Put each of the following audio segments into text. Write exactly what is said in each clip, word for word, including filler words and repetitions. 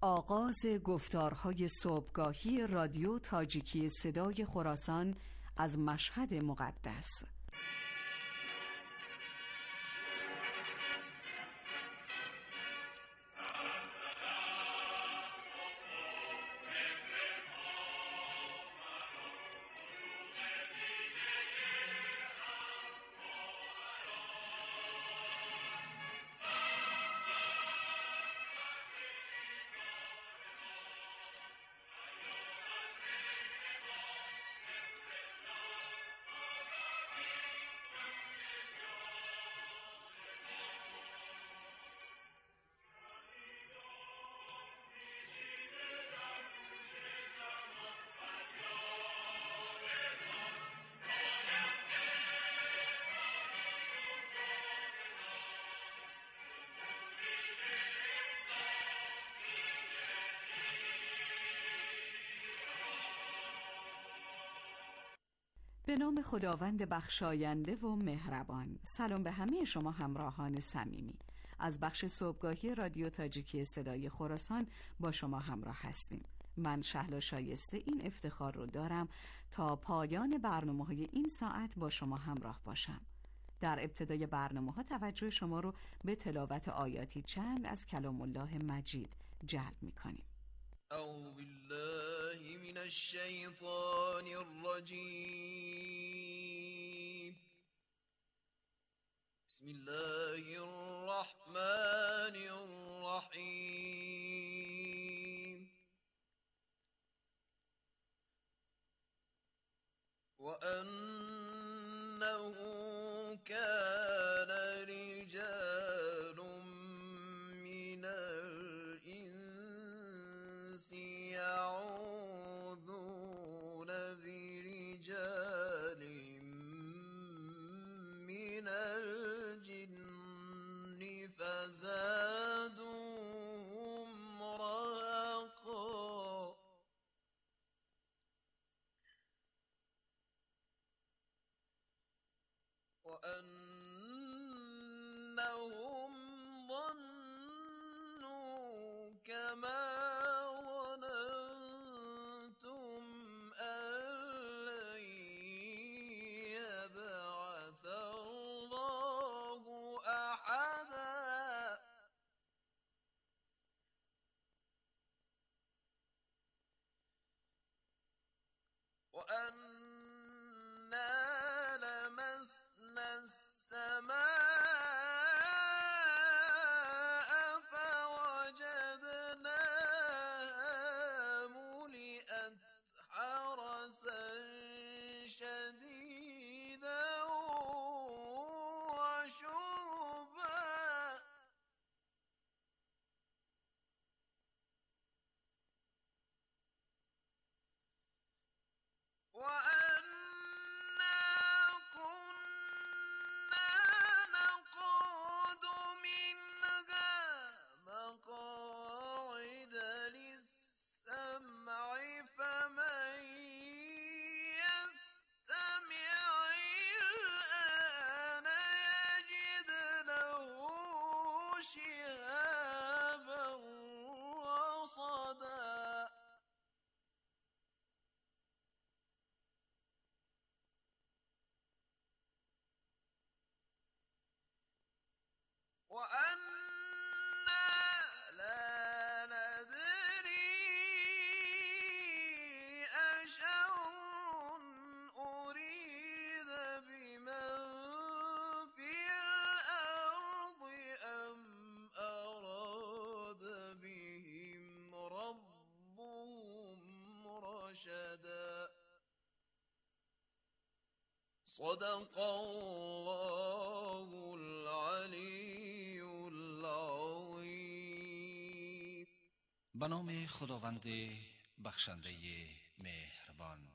آغاز گفتارهای صبحگاهی رادیو تاجیکی صدای خراسان از مشهد مقدس. به نام خداوند بخشاینده و مهربان. سلام به همه شما همراهان صمیمی. از بخش صبحگاهی رادیو تاجیکی صدای خراسان با شما همراه هستیم. من شهلا شایسته این افتخار رو دارم تا پایان برنامه‌های این ساعت با شما همراه باشم. در ابتدای برنامه‌ها توجه شما رو به تلاوت آیاتی چند از کلام الله مجید جلب می‌کنیم. أعوذ بالله من الشيطان الرجيم. بسم الله الرحمن الرحيم. وأنه كان رجال من الإنس يعوذون برجال من الجن فزادوهم رهقا. وأنهم ظنوا كما ظننتم أن لن يبعث الله أحدا. وأنا لمسنا السماء فوجدناها ملئت حرسا شديدا وشربا. وأنا كنا نقعد منها مقاعد للسمع فمن يستمع الآن يجد له شهابا رصدا. وأنا لا ندري أشر أريد بمن في الأرض أم أراد بهم ربهم رشدا. صدق الله العلی العظیم. به نام خداوند بخشنده مهربان.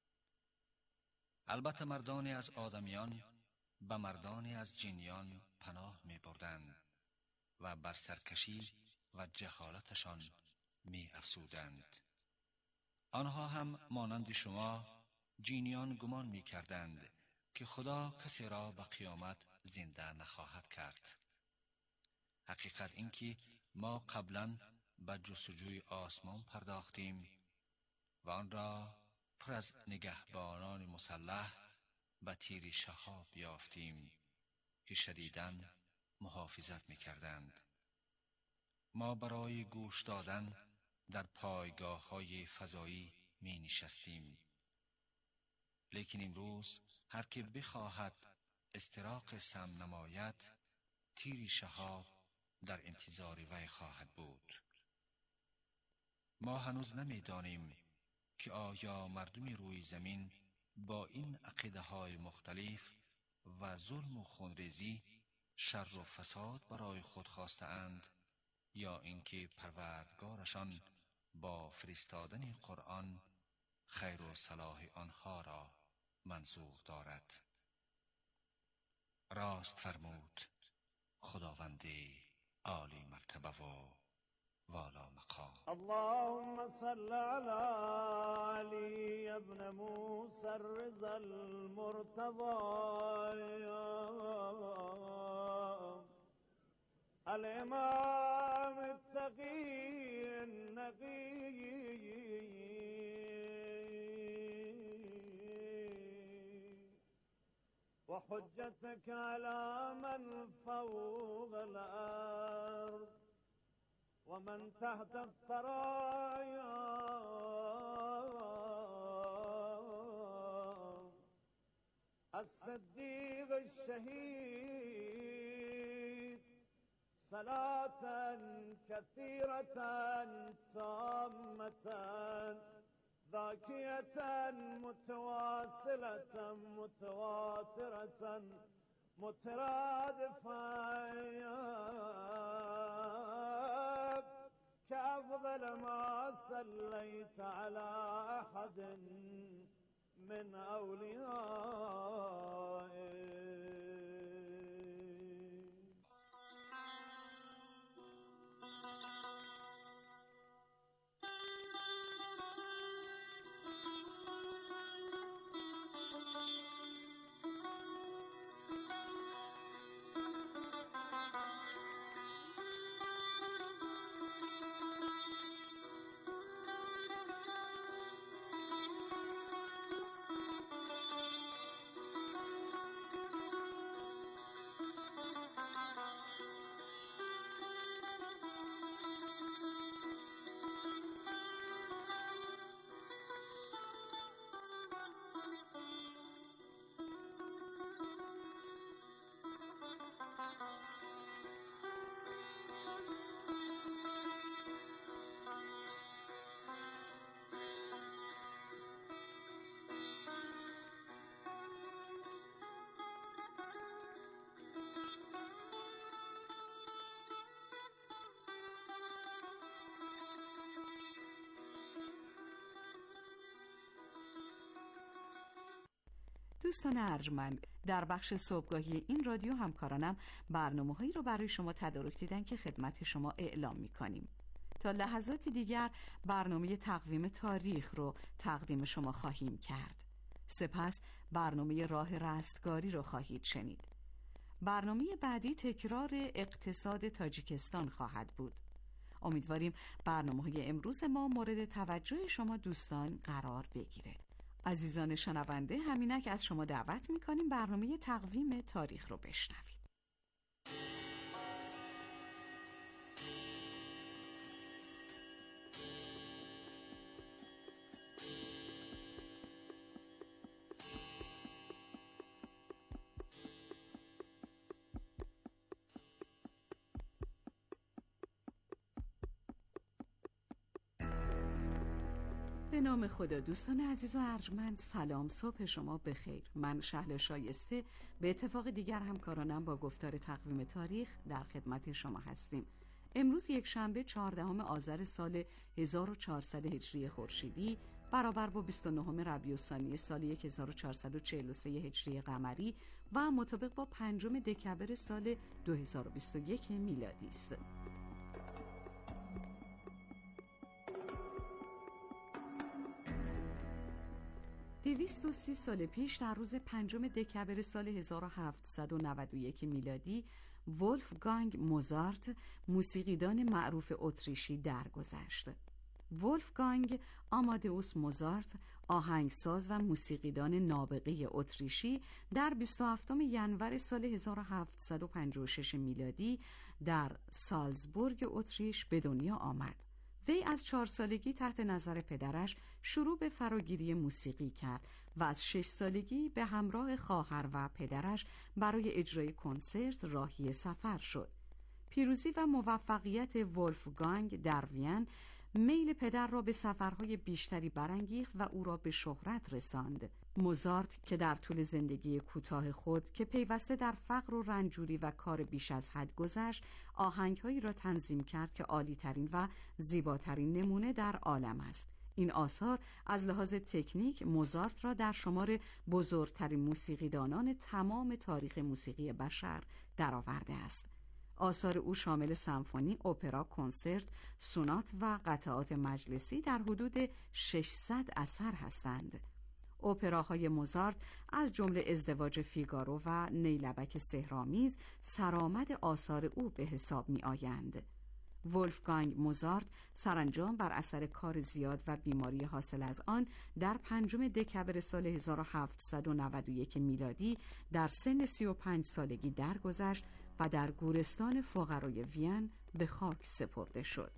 البته مردانی از آدمیان به مردانی از جنیان پناه می بردند و بر سرکشی و جهالتشان می افزودند. آنها هم مانند شما جنیان گمان می کردند که خدا کسی را به قیامت زنده نخواهد کرد. حقیقت این که ما قبلا به جستجوی آسمان پرداختیم و آن را پر از نگهبانان مسلح به تیر شهاب یافتیم که شدیداً محافظت می‌کردند. ما برای گوش دادن در پایگاه‌های فضایی می نشستیم. لیکن امروز هر که بخواهد استراق سم نماید، تیر شهاب در انتظار وی خواهد بود. ما هنوز نمی‌دانیم که آیا مردم روی زمین با این عقیده‌های مختلف و ظلم و خونریزی شر و فساد برای خود خواسته‌اند یا اینکه پروردگارشان با فرستادن قرآن خیر و صلاح آنها را منظور دارد. راست فرمود خداوند عالی مرتبه و والا مقام. اللهم صل على علي ابن موسى الرضا المرتضى الإمام التقي النقي وحجتك على من فوق الأرض ومن تحت الثرايا الصديق الشهيد صلاة كثيرة تامة ذاكية متواصلة متواترة مترادفة كأفضل ما صليت على أحد من أوليائك. دوستان ارجمند، در بخش صبحگاهی این رادیو همکارانم برنامه‌هایی رو برای شما تدارک دیدن که خدمت شما اعلام می‌کنیم. تا لحظاتی دیگر برنامه تقویم تاریخ رو تقدیم شما خواهیم کرد. سپس برنامه راه رستگاری رو خواهید شنید. برنامه بعدی تکرار اقتصاد تاجیکستان خواهد بود. امیدواریم برنامه‌های امروز ما مورد توجه شما دوستان قرار بگیره. عزیزان شنونده، همینک از شما دعوت میکنیم برنامه تقویم تاریخ رو بشنوید. به نام خدا. دوستان عزیز و ارجمند، سلام، صبح شما بخیر. من شهلا شایسته به اتفاق دیگر همکارانم با گفتار تقویم تاریخ در خدمت شما هستیم. امروز یک شنبه چهاردهم آذر سال هزار و چهارصد هجری خورشیدی برابر با بیست و نهم ربیع الثانی سال هزار و چهارصد و چهل و سه هجری قمری و مطابق با پنجم دکبر سال دو هزار و بیست و یک میلادی است. دویست و سی سال پیش در روز پنجم دکبر سال هزار و هفتصد و نود و یک میلادی ولفگانگ موزارت، موسیقیدان معروف اتریشی درگذشت. ولفگانگ آمادئوس موزارت، آهنگساز و موسیقیدان نابغه اتریشی، در بیست و هفتم ژانویه سال هزار و هفتصد و پنجاه و شش میلادی در سالزبورگ اتریش به دنیا آمد. وی از چهار سالگی تحت نظر پدرش شروع به فراگیری موسیقی کرد و از شش سالگی به همراه خواهر و پدرش برای اجرای کنسرت راهی سفر شد. پیروزی و موفقیت ولفگانگ در وین میل پدر را به سفرهای بیشتری برانگیخت و او را به شهرت رساند. موزارت که در طول زندگی کوتاه خود که پیوسته در فقر و رنجوری و کار بیش از حد گذشت، آهنگهایی را تنظیم کرد که عالی‌ترین و زیباترین نمونه در عالم است. این آثار از لحاظ تکنیک موزارت را در شمار بزرگترین موسیقیدانان تمام تاریخ موسیقی بشر درآورده است. آثار او شامل سمفونی، اپرا، کنسرت، سونات و قطعات مجلسی در حدود ششصد اثر هستند. اپراهای موزارت از جمله ازدواج فیگارو و نیلبک سحرآمیز سرآمد آثار او به حساب می آیند. ولفگانگ موزارت سرانجام بر اثر کار زیاد و بیماری حاصل از آن در پنجم دکبر سال هزار و هفتصد و نود و یک میلادی در سن سی و پنج سالگی درگذشت و در گورستان فقرای وین به خاک سپرده شد.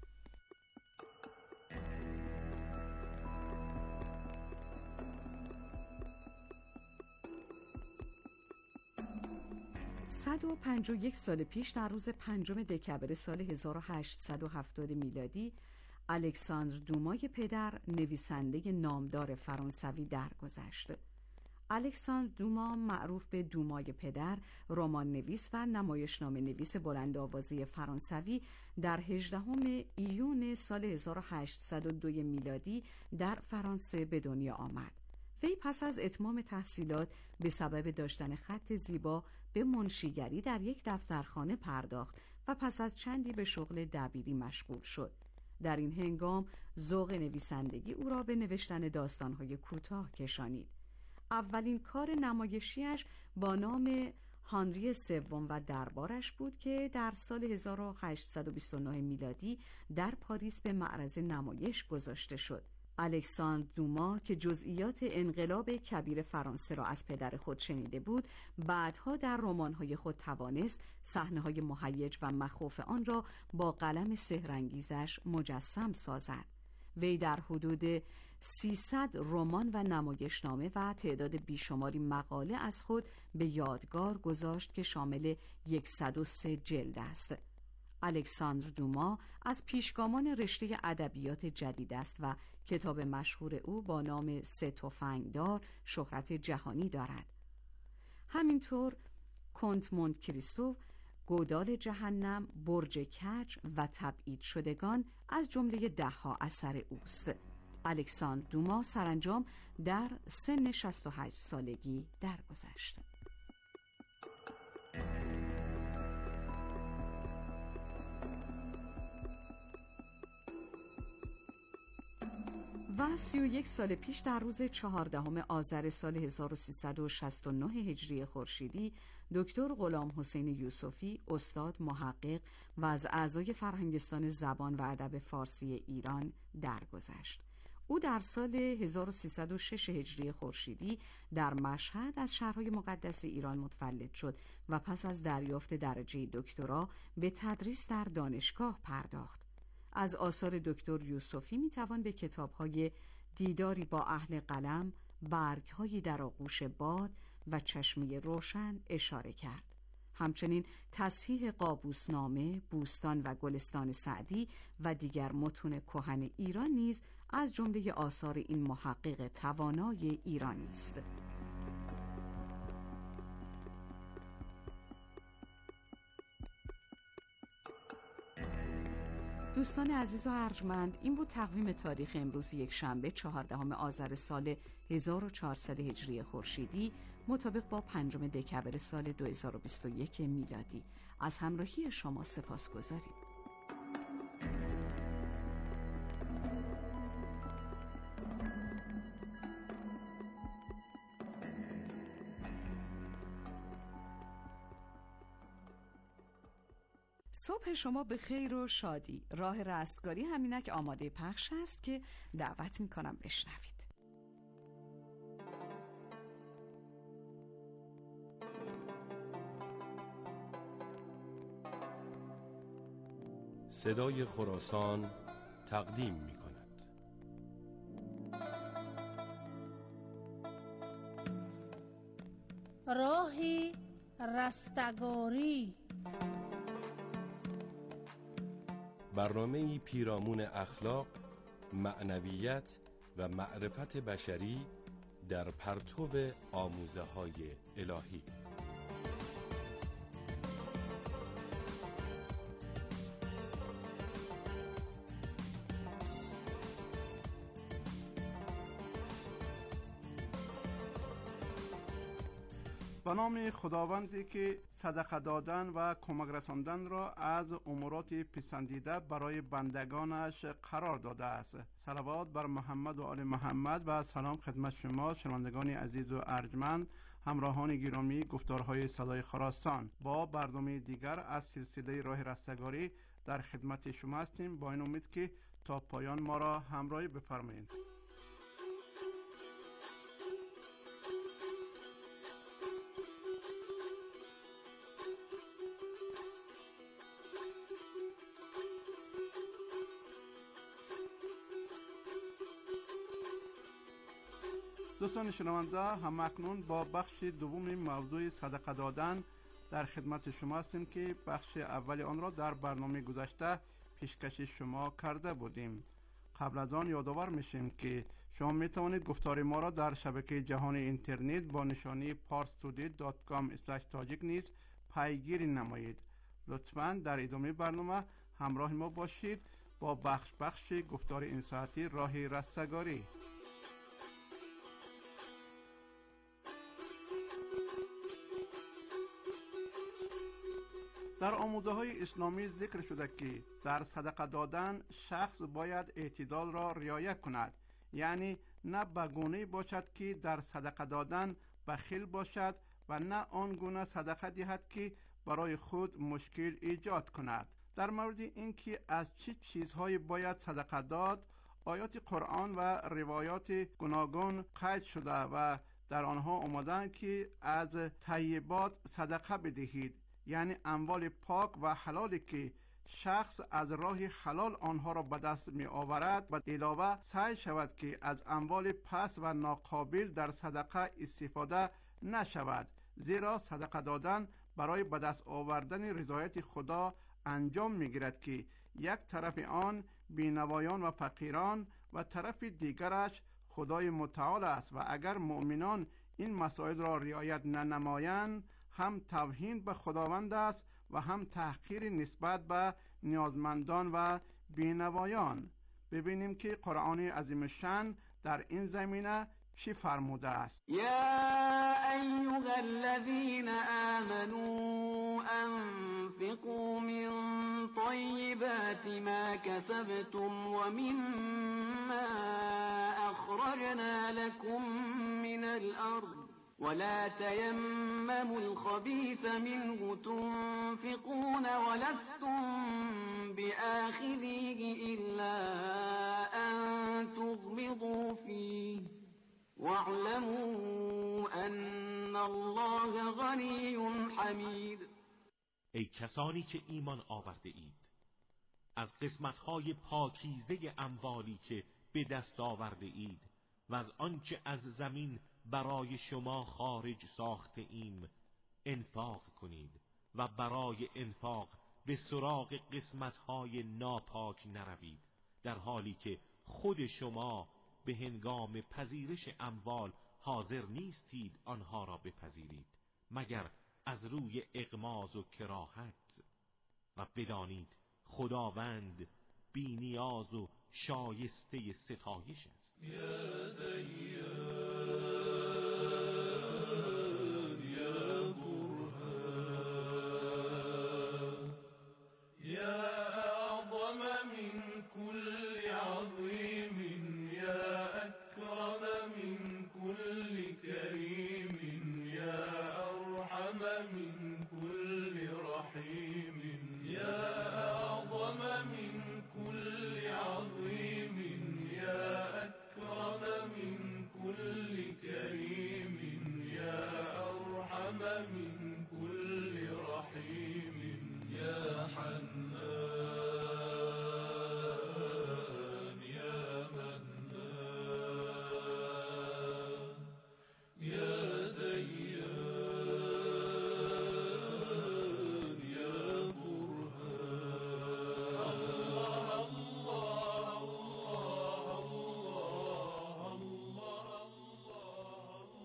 صد و پنجاه و یک سال پیش در روز پنجم دکبر سال هزار و هشتصد و هفتاد میلادی الکساندر دومای پدر، نویسنده نامدار فرانسوی، درگذشت. الکساندر دوما معروف به دومای پدر، رمان نویس و نمایشنامه نویس بلندآوازه فرانسوی، در هجدهم ایون سال هزار و هشتصد و دو میلادی در فرانسه به دنیا آمد. وی پس از اتمام تحصیلات به سبب داشتن خط زیبا به منشیگری در یک دفترخانه پرداخت و پس از چندی به شغل دبیری مشغول شد. در این هنگام ذوق نویسندگی او را به نوشتن داستان‌های کوتاه کشانید. اولین کار نمایشیش با نام هانری سوم و دربارش بود که در سال هزار و هشتصد و بیست و نه میلادی در پاریس به معرض نمایش گذاشته شد. الکساندر دوما که جزئیات انقلاب کبیر فرانسه را از پدر خود شنیده بود، بعدها در رمان‌های خود توانست صحنه‌های مهیج و مخوف آن را با قلم سحرانگیزش مجسم سازد. وی در حدود سیصد رمان و نمایشنامه و تعداد بیشماری مقاله از خود به یادگار گذاشت که شامل صد و سه جلد است. الکساندر دوما از پیشگامان رشته ادبیات جدید است و کتاب مشهور او با نام سه تفنگدار شهرت جهانی دارد. همینطور کنت مونت کریستو، گودال جهنم، برج کج و تبعید شدگان از جمله دهها اثر اوست. الکساندر دوما سرانجام در سن شصت و هشت سالگی درگذشت. و سی و یک سال پیش در روز چهاردهم آذر سال هزار و سیصد و شصت و نه هجری خورشیدی دکتر غلام حسین یوسفی، استاد، محقق و از اعضای فرهنگستان زبان و ادب فارسی ایران درگذشت. او در سال هزار و سیصد و شش هجری خورشیدی در مشهد از شهرهای مقدس ایران متولد شد و پس از دریافت درجه دکترا به تدریس در دانشگاه پرداخت. از آثار دکتر یوسفی میتوان به کتاب‌های دیداری با اهل قلم، برگ‌های در آغوش باد و چشمه روشن اشاره کرد. همچنین تصحیح قابوسنامه، بوستان و گلستان سعدی و دیگر متون کهن ایران نیز از جمله آثار این محقق توانای ایرانی است. دوستان عزیز و ارجمند، این بود تقویم تاریخ امروز یک شنبه چهاردهم آذر سال هزار و چهارصد هجری خورشیدی مطابق با پنجم دکبر سال دو هزار و بیست و یک میلادی. از همراهی شما سپاسگزاریم. صبح شما به خیر و شادی. راه رستگاری همینک آماده پخش است که دعوت میکنم بشنوید. صدای خراسان تقدیم می کند. راهی رستگاری، برنامه‌ای پیرامون اخلاق، معنویت و معرفت بشری در پرتو آموزه‌های الهی. به نام خداوندی که صدقه دادن و کمک رساندن را از امورات پسندیده برای بندگانش قرار داده است. صلوات بر محمد و آل محمد و سلام خدمت شما شنوندگان عزیز و ارجمند، همراهان گرامی گفتارهای صدای خراسان. با برنامه دیگر از سلسله راه رستگاری در خدمت شما هستیم، با این امید که تا پایان ما را همراهی بفرمایید. دوستان شنونده، هم اکنون با بخش دوم موضوع صدقه دادن در خدمت شما هستیم که بخش اول آن را در برنامه گذشته پیشکش شما کرده بودیم. قبل از آن یادآور میشیم که شما می توانید گفتار ما را در شبکه جهانی اینترنت با نشانی پارس تودی دات کام اسلش تاجیک نیز پیگیری نمایید. لطفاً در ادامه برنامه همراه ما باشید با بخش بخش گفتار این ساعتی راه رستگاری. در آموزه های اسلامی ذکر شده که در صدقه دادن شخص باید اعتدال را رعایت کند، یعنی نه به گونه‌ای باشد که در صدقه دادن بخیل باشد و نه آن گونه صدقه دهد که برای خود مشکل ایجاد کند. در مورد اینکه از چه چیزهایی باید صدقه داد، آیات قرآن و روایات گوناگون قید شده و در آنها آمدند که از طیبات صدقه بدهید، یعنی اموال پاک و حلالی که شخص از راه حلال آنها را به دست می آورد و علاوه سعی شود که از اموال پست و ناقابل در صدقه استفاده نشود، زیرا صدقه دادن برای به دست آوردن رضایت خدا انجام می گیرد که یک طرف آن بینوایان و فقیران و طرف دیگرش خدای متعال است و اگر مؤمنان این مسائل را رعایت ننمایند هم توهین به خداوند است و هم تحقیر نسبت به نیازمندان و بینوایان. ببینیم که قرآن عظیم شان در این زمینه چی فرموده است. یا ایها الذین آمنوا انفقوا من طیبات ما کسبتم و مما اخرجنا لكم من الارض ولا تيمموا الخبيث منه تنفقون ولستم بآخذيه إلا أن تغمضوا فيه واعلموا أن الله غني حميد. ای کسانی که ایمان آورده اید، از قسمتهای پاکیزه اموالی که به دست آورده اید و از آنچه از زمین برای شما خارج ساخته ایم انفاق کنید و برای انفاق به سراغ قسمت‌های ناپاک نروید، در حالی که خود شما به هنگام پذیرش اموال حاضر نیستید آنها را بپذیرید مگر از روی اغماض و کراهت، و بدانید خداوند بی نیاز و شایسته ستایش است. یا دیان من كل رحيم يا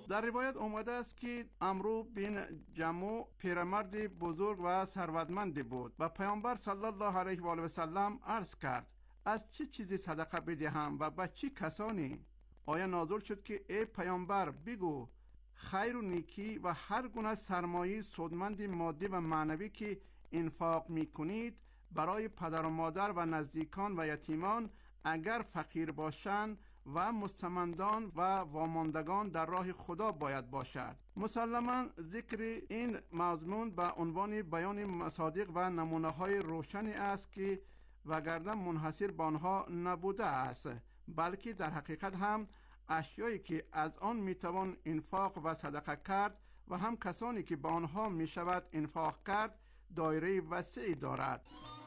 در روایت اومده است که عمرو بن جموع پیرمرد بزرگ و ثروتمندی بود و پیامبر صلی الله علیه و آله و سلم عرض کرد از چه چی چیزی صدقه بدهم و به چه کسانی؟ آیه نازل شد که ای پیامبر بگو خیر و نیکی و هر گونه سرمایه سودمند مادی و معنوی که انفاق میکنید برای پدر و مادر و نزدیکان و یتیمان اگر فقیر باشند و مستمندان و واماندگان در راه خدا باید باشد. مسلماً ذکر این مضمون به عنوان بیان مصادیق و نمونه های روشنی است که وگرنه منحصر به آنها نبوده است، بلکه در حقیقت هم اشیایی که از آن میتوان انفاق و صدقه کرد و هم کسانی که به آنها میشود انفاق کرد دایره وسیعی دارد.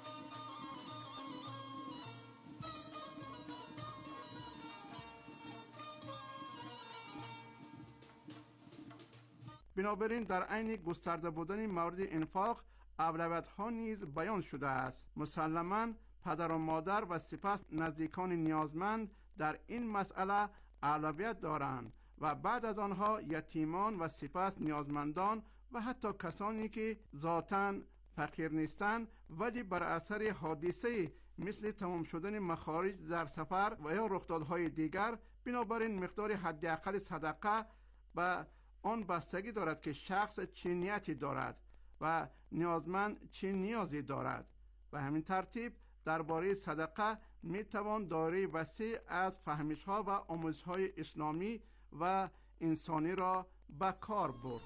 بنابراین در عین گسترده بودن مورد انفاق اولویت ها نیز بیان شده است. مسلماً پدر و مادر و سپس نزدیکان نیازمند در این مسئله اولویت دارند و بعد از آنها یتیمان و سپس نیازمندان و حتی کسانی که ذاتاً فقیر نیستند ولی بر اثر حادثه مثل تمام شدن مخارج در سفر و یا رخدادهای دیگر بنابراین مقدار حداقل صدقه و آن بستگی دارد که شخص چه نیتی دارد و نیازمند چه نیازی دارد و همین ترتیب درباره صدقه می توان دایره وسیع از فهمش ها و آموزش های اسلامی و انسانی را به کار برد.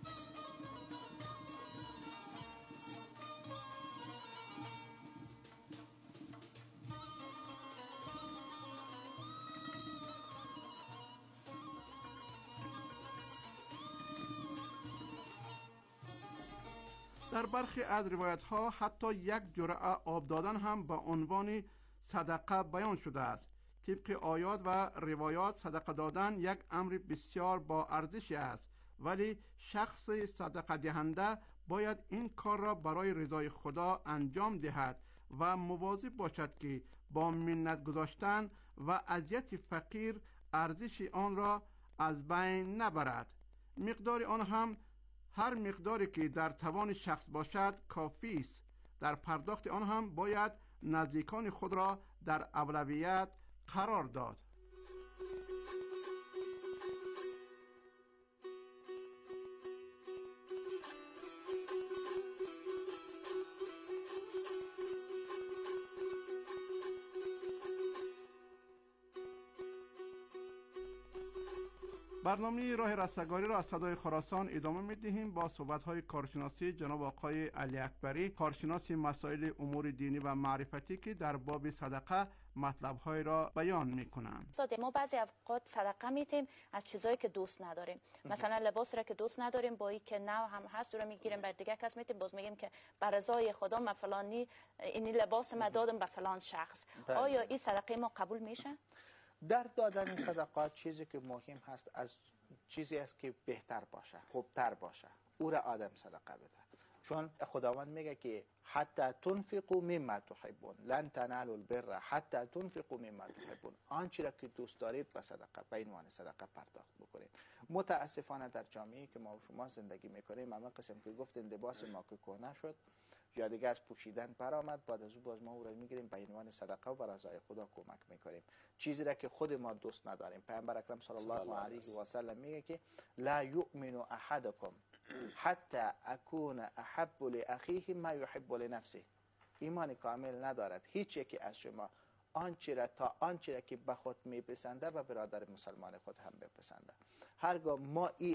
در برخی از روایت ها حتی یک جرعه آب دادن هم به عنوان صدقه بیان شده است. طبق آیات و روایات صدقه دادن یک امر بسیار با ارزش است، ولی شخص صدقه دهنده باید این کار را برای رضای خدا انجام دهد و مواظب باشد که با منت گذاشتن و اذیت فقیر ارزش آن را از بین نبرد. مقدار آن هم هر مقداری که در توان شخص باشد کافی است. در پرداخت آن هم باید نزدیکان خود را در اولویت قرار داد. برنامه راه رستگاری را از صدای خراسان ادامه می‌دهیم با صحبت‌های کارشناسی جناب آقای علی اکبری، کارشناس مسائل امور دینی و معرفتی که در باب صدقه مطلب‌های را بیان می‌کنند. استاد، ما بعضی اوقات صدقه می‌دیم از چیزایی که دوست نداریم. مثلا لباس را که دوست نداریم با این که نو هم هست رو می‌گیریم بر دیگه کس می‌دیم، باز میگیم که بر رضای خدا من فلانی این لباس ما دادم به فلان شخص. داید. آیا این صدقه ما قبول میشه؟ در دادن صدقات چیزی که مهم هست از چیزی است که بهتر باشه، خوبتر باشه، او را آدم صدقه بده. چون خداوند میگه که حتی تنفقوا مما تحبون لن تنالوا البر حتی تنفقوا مما تحبون. آنچه را که دوست دارید به صدقه به عنوان صدقه پرداخت بکنید. متاسفانه در جامعه‌ای که ما و شما زندگی میکنیم همه قسم که گفتین لباس ما که کهنه شد یا دیگه از پوشیدن برآمد، بعد از او باز ما او را میگیریم به عنوان صدقه و بر رضای خدا کمک میکنیم، چیزی را که خود ما دوست نداریم. پیامبر اکرم صلی الله علیه و سلم میگه که لا یؤمن احدکم حتی اکون احب لاخیه ما یحب لنفسه. ایمان کامل ندارد هیچ یکی از شما آنچه را تا آنچه را که به خود میپسنده و برادر مسلمان خود هم بپسنده. هرگاه ما این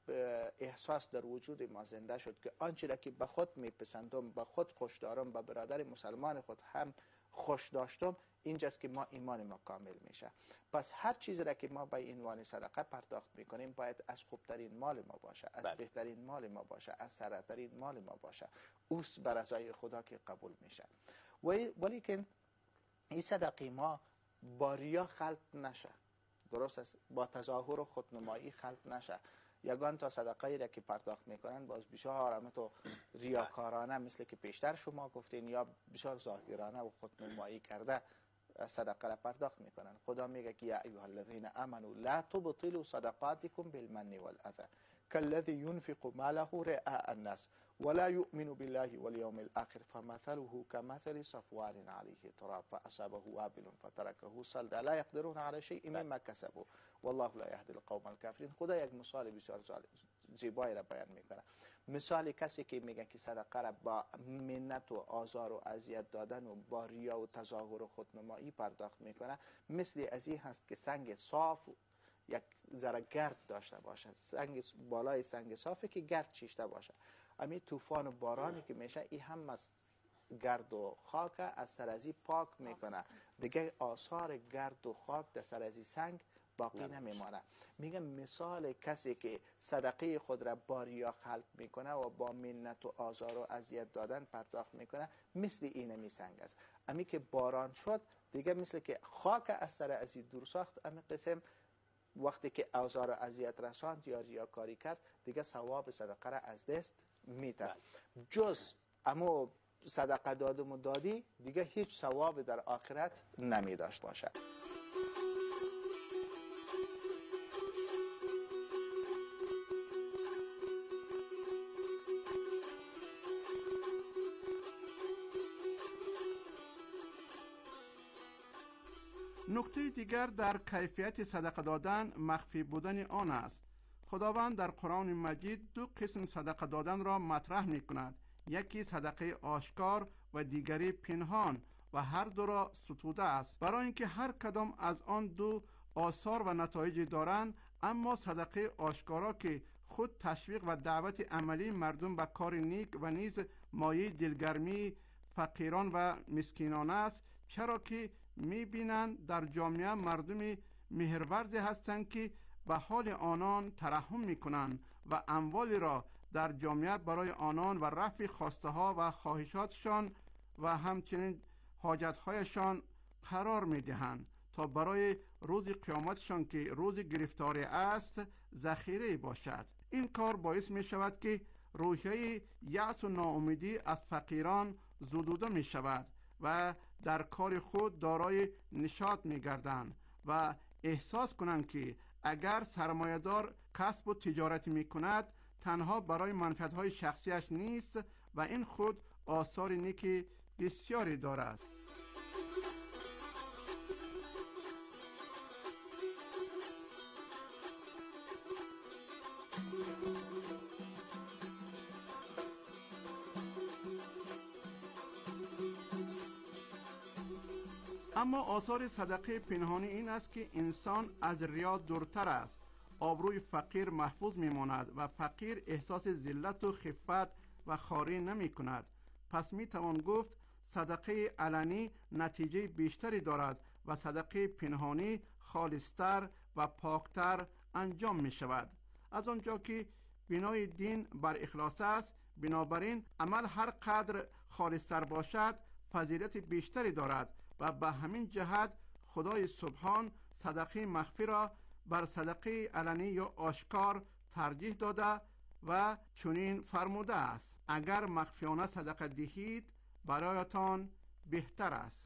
احساس در وجود ما زنده شد که آنچه را که به خود میپسندم به خود خوش دارم به برادر مسلمان خود هم خوش داشتم، اینجاست که ما ایمان ما کامل میشه. پس هر چیزی را که ما به عنوان صدقه پرداخت میکنیم باید از خوبترین مال ما باشه، از بله. بهترین مال ما باشه، از سرترین مال ما باشه. اوست بر رضای خدا که قبول میشه. ولی که این صدقه ما با ریا خلط نشه، درست است، با تظاهر و خودنمایی خلط نشه. یگان تا صدقه ای را که پرداخت میکنن باز بسیار همه تو ریاکارانه مثل که پیشتر شما گفتین یا بسیار ظاهرانه و خودنمایی کرده صدقه را پرداخت میکنن. خدا میگه که یا ایها الذین آمنوا لا تبطلوا صدقاتکم بالمن والاذى كالذي ينفق ماله رئاء الناس ولا يؤمن بالله واليوم الآخر فمثله كمثل صفوان عليه تراب فأصابه وابل فتركه صلدا لا يقدرون على شيء مما كسبوا والله لا يهدي القوم الكافرين. خدا یک مثال بسیار زیبایی را بیان میکنه. مثال کسی که میگه که صدقه را با منت و آزار و اذیت دادن و با ریا و تظاهر و خودنمایی پرداخت میکنه، مثل از این هست که سنگ صاف یک ذره گرد داشته باشه، سنگ بالای سنگ صافی که گرد چیشته باشه. امی طوفان و بارانی که میشه این هم از گرد و خاک از سر ازی پاک میکنه، دیگه آثار گرد و خاک در سر ازی سنگ باقی نمیمانه. میگم مثال کسی که صدقه خود را با ریا خلق میکنه و با منت و آزار و اذیت دادن پرداخت میکنه، مثل این می سنگ است. امی که باران شد دیگه مثل که خاک از سر ازی دور ساخت، امی قسم وقتی که آزار و اذیت رساند یا ریاکاری کرد دیگه ثواب صدقه را از دست میده. جز اما صدقه دادم و دادی دیگه هیچ ثواب در آخرت نمی داشت باشه. نکته دیگر در کیفیت صدقه دادن مخفی بودن آن است. خداوند در قرآن مجید دو قسم صدقه دادن را مطرح می کند، یکی صدقه آشکار و دیگری پنهان، و هر دو را ستوده است برای اینکه هر کدام از آن دو آثار و نتایج دارند. اما صدقه آشکارا که خود تشویق و دعوت عملی مردم به کار نیک و نیز مایه دلگرمی فقیران و مسکینان است، چرا که می‌بینند در جامعه مردم مهرورزی هستند که به حال آنان ترحم می‌کنند و اموالی را در جامعه برای آنان و رفع خواسته ها و خواهشاتشان و همچنین حاجت‌هایشان قرار می‌دهند تا برای روز قیامتشان که روز گرفتاری است ذخیره باشد. این کار باعث می شود که روحیه یأس و ناامیدی از فقیران زدوده می شود و در کار خود دارای نشاط می گردند و احساس کنند که اگر سرمایه‌دار کسب و تجارت می کند تنها برای منفعت‌های شخصیش نیست و این خود آثار نیکی بسیاری دارد. اما آثار صدقه پنهانی این است که انسان از ریا دورتر است. آبروی فقیر محفوظ میماند و فقیر احساس ذلت و خفت و خواری نمی کند. پس می توان گفت صدقه علنی نتیجه بیشتری دارد و صدقه پنهانی خالصتر و پاکتر انجام می شود. از آنجا که بنای دین بر اخلاص است، بنابراین عمل هر قدر خالصتر باشد فضیلت بیشتری دارد و به همین جهت خدای سبحان صدقه مخفی را بر صدقه علنی یا آشکار ترجیح داده و چنین فرموده است: اگر مخفیانه صدقه دهید برایتان بهتر است.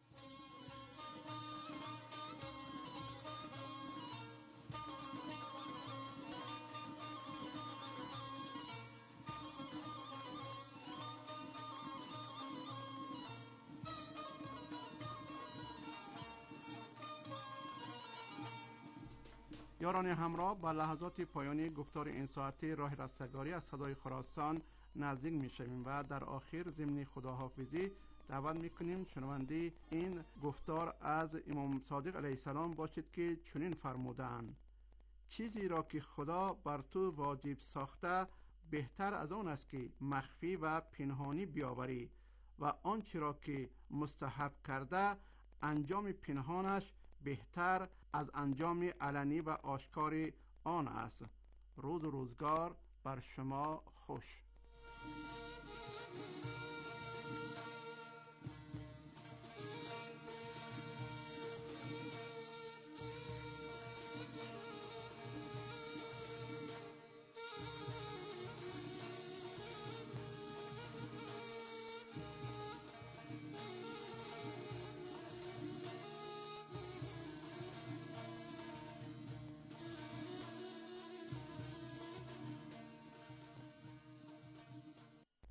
یاران همراه، به لحظات پایانی گفتار این ساعتی راه رستگاری از صدای خراسان نزدیک می شویم و در آخر ضمن خداحافظی دعوت می کنیم شنونده این گفتار از امام صادق علیه السلام باشید که چنین فرمودند: چیزی را که خدا بر تو واجب ساخته بهتر از آن است که مخفی و پنهانی بیاوری و آنچه را که مستحب کرده انجام پنهانش بهتر از انجام علنی و آشکار آن است. روز و روزگار بر شما خوش.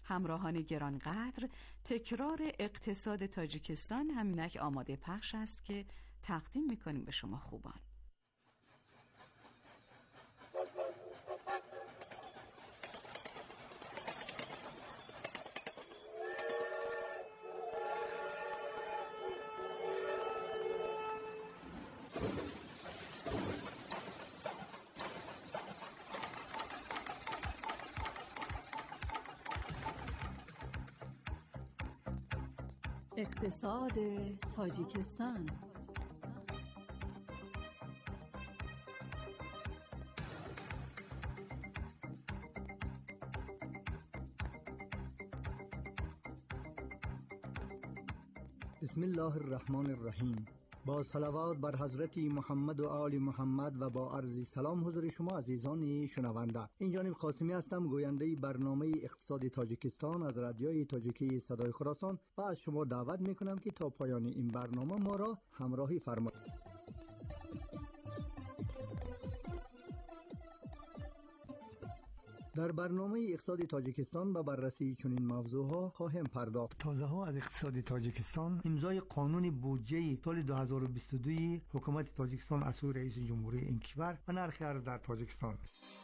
همراهان گرانقدر، تکرار اقتصاد تاجیکستان همینک آماده پخش است که تقدیم میکنیم به شما خوبان. اقتصاد تاجیکستان. بسم الله الرحمن الرحیم. با صلوات بر حضرت محمد و آل محمد و با عرض سلام حضور شما عزیزان شنونده. این جانب قاسمی هستم، گوینده برنامه اقتصاد تاجیکستان از رادیوی تاجیکی صدای خراسان و از شما دعوت میکنم که تا پایان این برنامه ما را همراهی فرمایید. در برنامه اقتصاد تاجیکستان به بررسی چنین موضوعها خواهیم پرداخت. تازه ها از اقتصاد تاجیکستان: امضای قانون بودجه سال دو هزار و بیست و دو حکومت تاجیکستان از سوی رئیس جمهوری این کشور و نرخ ارز در تاجیکستان.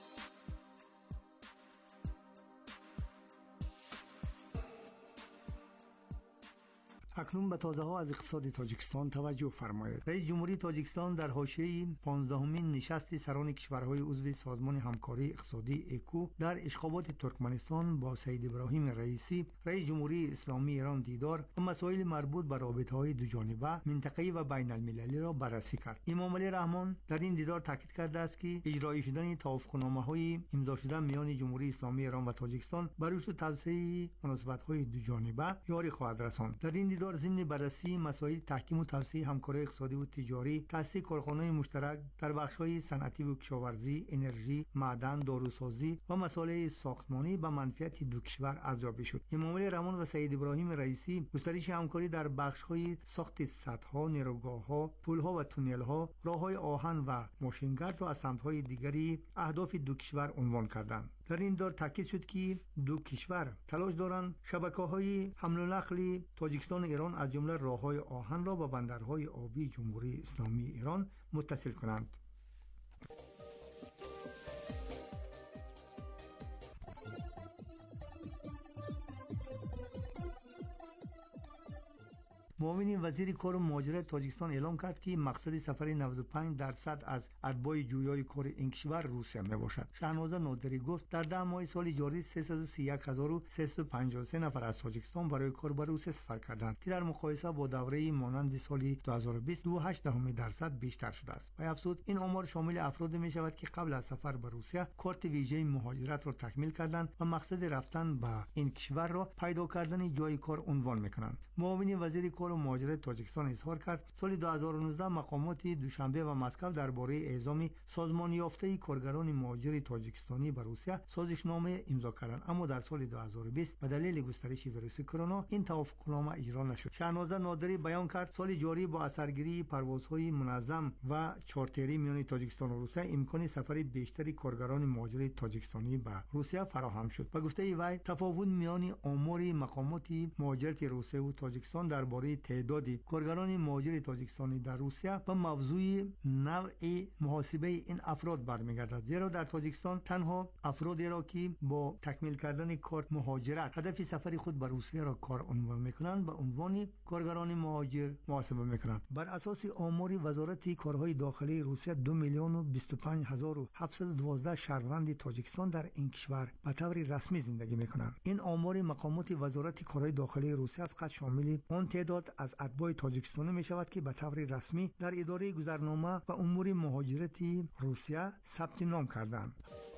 اکنون به تازه ها از اقتصاد تاجیکستان توجه فرمایید. رئیس جمهوری تاجیکستان در حاشیه پانزدهمین نشست سران کشورهای عضو سازمان همکاری اقتصادی ایکو در اشخابات ترکمنستان با سید ابراهیم رئیسی رئیس جمهوری اسلامی ایران دیدار و مسائل مربوط به رابطه‌های دوجانبه، منطقه‌ای و بین المللی را بررسی کرد. امام علی رحمان در این دیدار تاکید کرده است که اجرای شدن توافقنامه‌های امضا شده میان جمهوری اسلامی ایران و تاجیکستان بر رشد و توسعه مناسبت‌های دوجانبه یاری خواهد رساند. در این دیدار ضمن بررسی مسائل تحکیم و توسعه همکاری اقتصادی و تجاری، تأسیس کارخانه‌های مشترک در بخش‌های صنعتی و کشاورزی، انرژی، معدن، داروسازی و مسائل ساختمانی به منفعت دو کشور ارزیابی شد. امام علی رحمان و سید ابراهیم رئیسی گسترش همکاری در بخش‌های ساخت سدها، نیروگاه‌ها، پل‌ها و تونل‌ها، راه‌های آهن و ماشینگرد را از سمت‌های دیگری اهداف دو کشور عنوان کردند. در این دور تاکید شد که دو کشور تلاش دارند شبکه‌های حمل و نقل تاجیکستان و ایران از جمله راه‌های آهن را با بندرهای آبی جمهوری اسلامی ایران متصل کنند. معاون وزیر کار و مهاجرت تاجیکستان اعلام کرد که مقصد سفر نود و پنج درصد از اتباع جویای کار این کشور روسیه می باشد. شهنازه نادری گفت در ده ماه سال جاری سیصد و سی و یک هزار و سیصد و پنجاه و سه نفر از تاجیکستان برای کار به روسیه سفر کردند که در مقایسه با دوره مانند سال دو هزار و بیست دو و هشت دهم درصد بیشتر شده است. و افزود این آمار شامل افرادی می شود که قبل از سفر به روسیه کارت ویژه مهاجرت را تکمیل کردند و مقصد رفتن به این کشور را پیدا کردن جای کار عنوان می کنند. معاون وزیر کار و مهاجرت تاجیکستان اظهار کرد سال دو هزار و نوزده مقامات دوشنبه و مسکو درباره اعزام سازمان یافته کارگران مهاجر تاجیکستانی به روسیه سازشنامه امضا کردند، اما در سال دو هزار و بیست به دلیل گسترش ویروس کرونا این توافقنامه اجرا نشد. شهنازه نادری بیان کرد سال جاری با اثرگیری پروازهای منظم و چارتری میان تاجیکستان و روسیه امکان سفر بیشتری کارگران مهاجر تاجیکستانی به روسیه فراهم شد. به گفته وی تفاوت میان آمار مقامات مهاجرت روسیه و تاجیکستان درباره تعداد کارگران مهاجر تاجیکستانی در روسیه و موضوع نوع محاسبه این افراد برمیگردد، زیرا در تاجیکستان تنها افرادی را که با تکمیل کردن کارت مهاجرت هدف سفر خود به روسیه را کار عنوان میکنند به عنوان کارگران مهاجر محاسبه میکنند. بر اساس آمار وزارت کارهای داخلی روسیه دو میلیون و بیست و پنج هزار و هفتصد و دوازده شهروند تاجیکستان در این کشور به طور رسمی زندگی میکنند. این آمار مقامات وزارت کارهای داخلی روسیه فقط شامل آن تعداد از اتباع تاجیکستانی می شود که به طور رسمی در اداره گذرنامه و امور مهاجرتی روسیه ثبت نام کردند.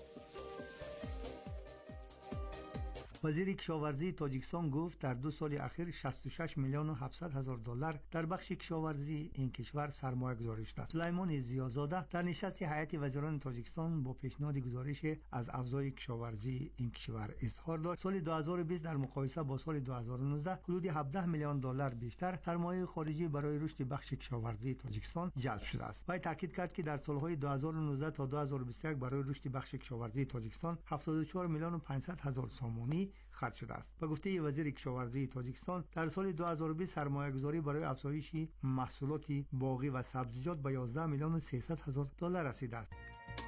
وزیر کشاورزی تاجیکستان گفت در دو سال اخیر شصت و شش میلیون و هفتصد هزار دلار در بخش کشاورزی این کشور سرمایه گذاری شده است. سلیمان ضیازاده در نشست هیئت وزیران تاجیکستان با پیشنهاد گزارش از افزای کشاورزی این کشور اظهار داشت سال دو هزار و بیست در مقایسه با سال دو هزار و نوزده حدود هفده میلیون دلار بیشتر سرمایه خارجی برای رشد بخش کشاورزی تاجیکستان جلب شده است. وی تاکید کرد که در سالهای دو هزار و نوزده تا دو هزار و بیست و یک برای رشد بخش کشاورزی تاجیکستان هفتاد و چهار میلیون و پانصد هزار سامانی ختم شده است. به گفته وزیر کشاورزی تاجیکستان در سال دو هزار و بیست سرمایه‌گذاری برای افزایش محصولات باغی و سبزیجات به یازده میلیون و سیصد هزار دلار رسیده است.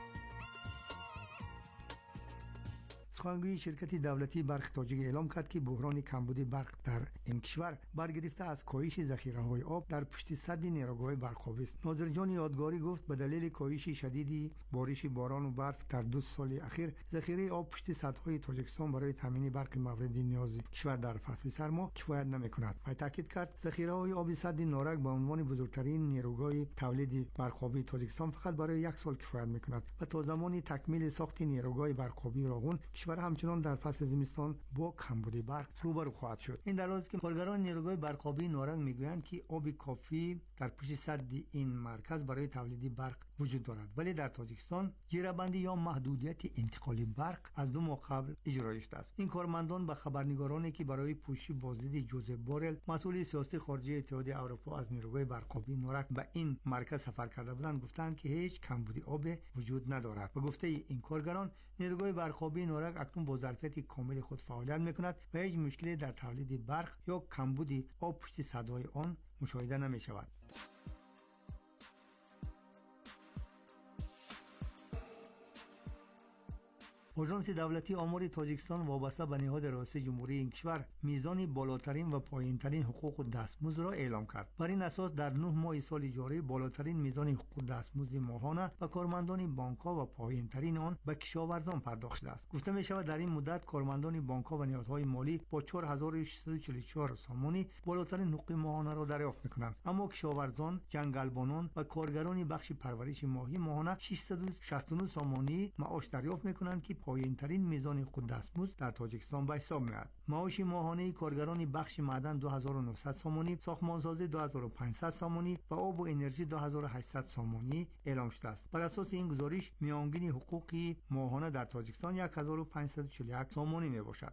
سخنگوی شرکت دولتی برق تاجیک اعلام کرد که بحران کمبود برق در این کشور برگرفته از کاهش ذخیره‌های آب در پشت سد نیروگاه برق‌آبی است. ناظر جان یادگاری گفت به دلیل کاهش شدید بارش باران و برف در دو سال اخیر ذخیره آب پشت سدهای تاجیکستان برای تامین برق مورد نیاز کشور در فصل سرما کفایت نمی‌کند. و تاکید کرد ذخیره‌های آب سد نارک به عنوان بزرگترین نیروگاه تولید برق‌آبی تاجیکستان فقط برای یک سال کفایت می‌کند و تا زمانی تکمیل ساخت نیروگاه برق‌آبی راغون کشور همچنان در فصل زمستان با کمبود برق روبرو خواهد شد. این در حالی است که کارگران نیروگاه برق‌آبی نارنگ میگویند که آب کافی در پشت سد این مرکز برای تولید برق وجود دارد، ولی در تاجیکستان جیره‌بندی یا محدودیت انتقال برق از دو ماه قبل اجرا شده است. این کارمندان به خبرنگارانی که برای پوشش بازدید جوزف بورل مسئول سیاسی خارجی اتحادیه اروپا از نیروگاه برق‌آبی نارنگ به این مرکز سفر کرده بودند گفتند که هیچ کمبود آب وجود ندارد. به گفته این کارگران نیروگاه برق‌آبی نارنگ اکنون با ظرفیت کامل خود فعالیت می‌کند و هیچ مشکلی در تولید برق یا کمبود آب پشت سدهای آن مشاهده نمی‌شود. آژانس دولتی آمار تاجیکستان وابسته به نهاد ریاست جمهوری این کشور میزان بالاترین و پایینترین حقوق دستمزد را اعلام کرد. بر این اساس در نه ماه سال جاری بالاترین میزان حقوق دستمزد ماهانه به کارمندان بانک‌ها و پایینترین آن به کشاورزان پرداخت شده است. گفته می شود در این مدت کارمندان بانک‌ها و نهادهای مالی با چهار هزار و ششصد و چهل و چهار سامانی بالاترین حقوق ماهانه را دریافت می‌کنند، اما کشاورزان، جنگلبانان و کارگران بخش پرورش ماهی ماهانه ششصد و شصت و نه سامانی معاش دریافت می‌کنند که پایینترین میزان حقوق دستمزد در تاجیکستان به حساب میاد. معاش ماهانه کارگران بخش معدن دو هزار و نهصد سامانی، ساختمانسازی دو هزار و پانصد سامانی و آب و انرژی دو هزار و هشتصد سامانی اعلام شده است. بر اساس این گزارش میانگین حقوقی ماهانه در تاجیکستان یک هزار و پانصد و چهل و یک سامانی میباشد.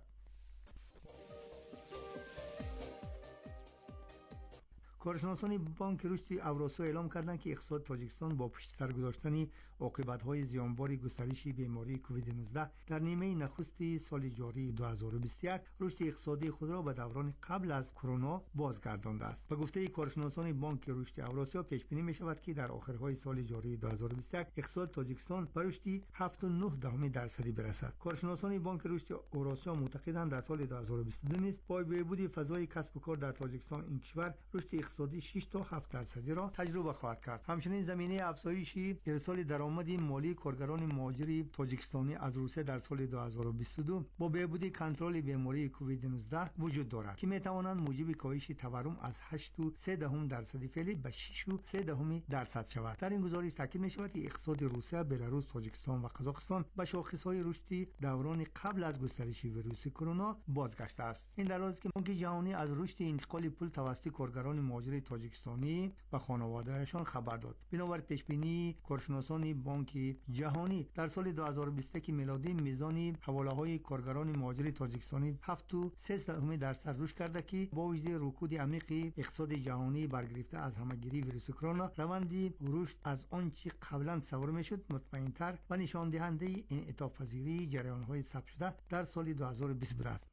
کارشناسان بانک رشد اوراسیا اعلام کردند که اقتصاد تاجیکستان با پشت سر گذاشتن عاقبت‌های زیانبار گسترش بیماری کووید نوزده در نیمه نخست سال جاری دو هزار و بیست و یک رشد اقتصادی خود را به دوران قبل از کرونا بازگردانده است. به گفته کارشناسان بانک رشد اوراسیا پیش بینی می‌شود که در آخرهای سال جاری دو هزار و بیست و یک اقتصاد تاجیکستان به رشد هفت و نه دهم درصدی برسد. کارشناسان بانک رشد اوراسیا معتقدند در سال دو هزار و بیست و دو نیز با بهبود فضای کسب و کار در تاجیکستان این کشور رشد اقتصادی شش تا هفت درصدی را تجربه خواهد کرد. همچنین زمینه افزایش ارسال درآمد مالی کارگران مهاجر تاجیکستانی از روسیه در سال دو هزار و بیست و دو با بهبود کنترل بیماری کووید نوزده وجود دارد که میتوانند موجب کاهش تورم از هشت و سه دهم درصد فعلی به شش و سه دهم درصد شود. در این گزارش تاکید می شود که اقتصاد روسیه، بلاروس، تاجیکستان و قزاقستان به شاخص‌های رشدی دوران قبل از گسترش ویروس کرونا بازگشته است. این در حالی است که بانک جهانی از رشد انتقال پول توسط کارگران مهاجر تاجیکستانی و خانواده‌هایشان خبر داد. بنابر پیشبینی کارشناسان بانک جهانی در سال دو هزار و بیست و یک میلادی میزان حواله‌های کارگران مهاجر تاجیکستانی هفت و سه دهم درصد رشد کرده که با وجود رکود عمیق اقتصاد جهانی برگرفته از همه‌گیری ویروس کرونا روند رشد از آنچه قبلا تصور می‌شد مطمئن‌تر و نشان دهنده انعطاف پذیری جریان‌های ثبت شده در سال دو هزار و بیست بوده است.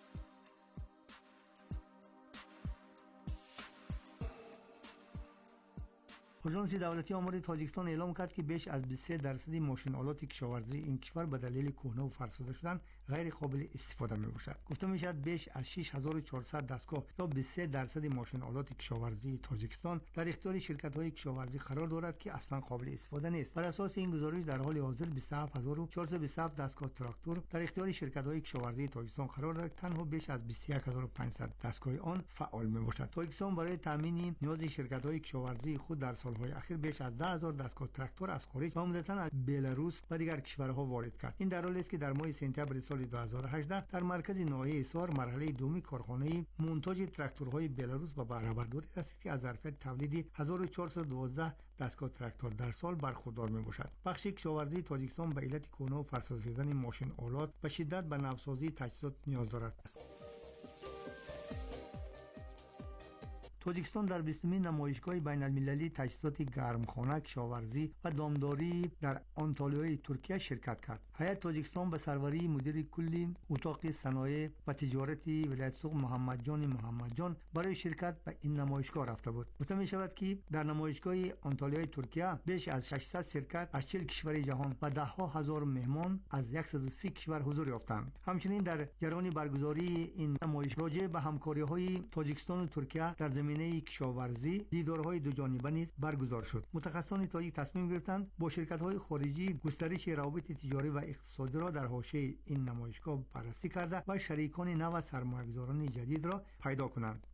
آژانس دولتی آمار تاجیکستان اعلام کرد که بیش از بیست و سه درصد ماشین آلات کشاورزی این کشور به دلیل کهنه و فرسوده شدن غیر قابل استفاده می باشد. گفته می شود بیش از شش هزار و چهارصد دستگاه یا بیست و سه درصد ماشین آلات کشاورزی تاجیکستان در اختیار شرکت‌های کشاورزی قرار دارد که اصلا قابل استفاده نیست. بر اساس این گزارش در حال حاضر بیست و هفت هزار و چهارصد و بیست و هفت دستگاه تراکتور در اختیار شرکت‌های کشاورزی تاجیکستان قرار دارد. تنها بیش از بیست و یک هزار و پانصد دستگاه آن فعال می باشد. تاجیکستان برای تامین نیاز شرکت‌های کشاورزی خود در سال‌های اخیر بیش از ده هزار دستگاه تراکتور از خارج و عمدتاً از بلاروس و دیگر کشورها وارد کرد. این در حالی است که در ماه سپتامبر سال دو هزار و هجده در مرکز ناحیه حصار مرحله دومی کارخانه مونتاژ تراکتورهای بلاروس به بهره‌برداری رسید که از ظرفیت تولید هزار و چهارصد و دوازده دستگاه تراکتور در سال برخوردار میباشد. بخش کشاورزی تاجیکستان به علت کهنه و فرسوده شدن ماشین آلات به شدت به نوسازی تجهیزات نیاز دارد. تاجیکستان در بیستمین نمایشگاه بین المللی تجهیزات گرمخانه، کشاورزی و دامداری در آنتالیای ترکیه شرکت کرد. هیئت تاجیکستان به سروری مدیر کلی اتاق صنایع و تجارتی ولایت سوق محمد جان محمد جان برای شرکت به این نمایشگاه رفته بود. گفته می شود که در نمایشگاه آنتالیای ترکیه بیش از ششصد شرکت از چهل کشور جهان و ده ها هزار مهمان از صد و سی کشور حضور یافتند. همچنین در جریان برگزاری این نمایشگاه راجع به همکاری‌های تاجیکستان و ترکیه در زمینه کشاورزی دیدارهای دو جانبه نیز برگزار شد. متخصصان تاجیک تصمیم گرفتند با شرکت‌های خارجی گسترش روابط تجاری و اقتصادی را در حاشیه این نمایشگاه بررسی کرده و شریکان نو و سرمایه‌گذاران جدید را پیدا کنند.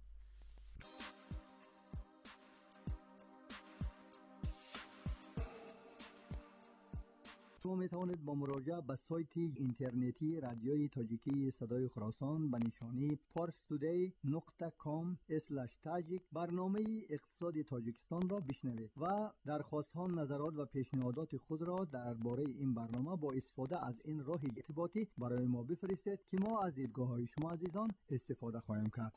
شما می توانید با مراجعه به سایت اینترنتی رادیوی تاجیکی صدای خراسان به نشانی parstoday نقطه com اسلش تاجیک برنامه اقتصاد تاجیکستان را بشنوید و درخواست‌ها، نظرات و پیشنهادات خود را درباره این برنامه با استفاده از این راه ارتباطی برای ما بفرستید که ما از دیدگاه‌های شما عزیزان استفاده خواهیم کرد.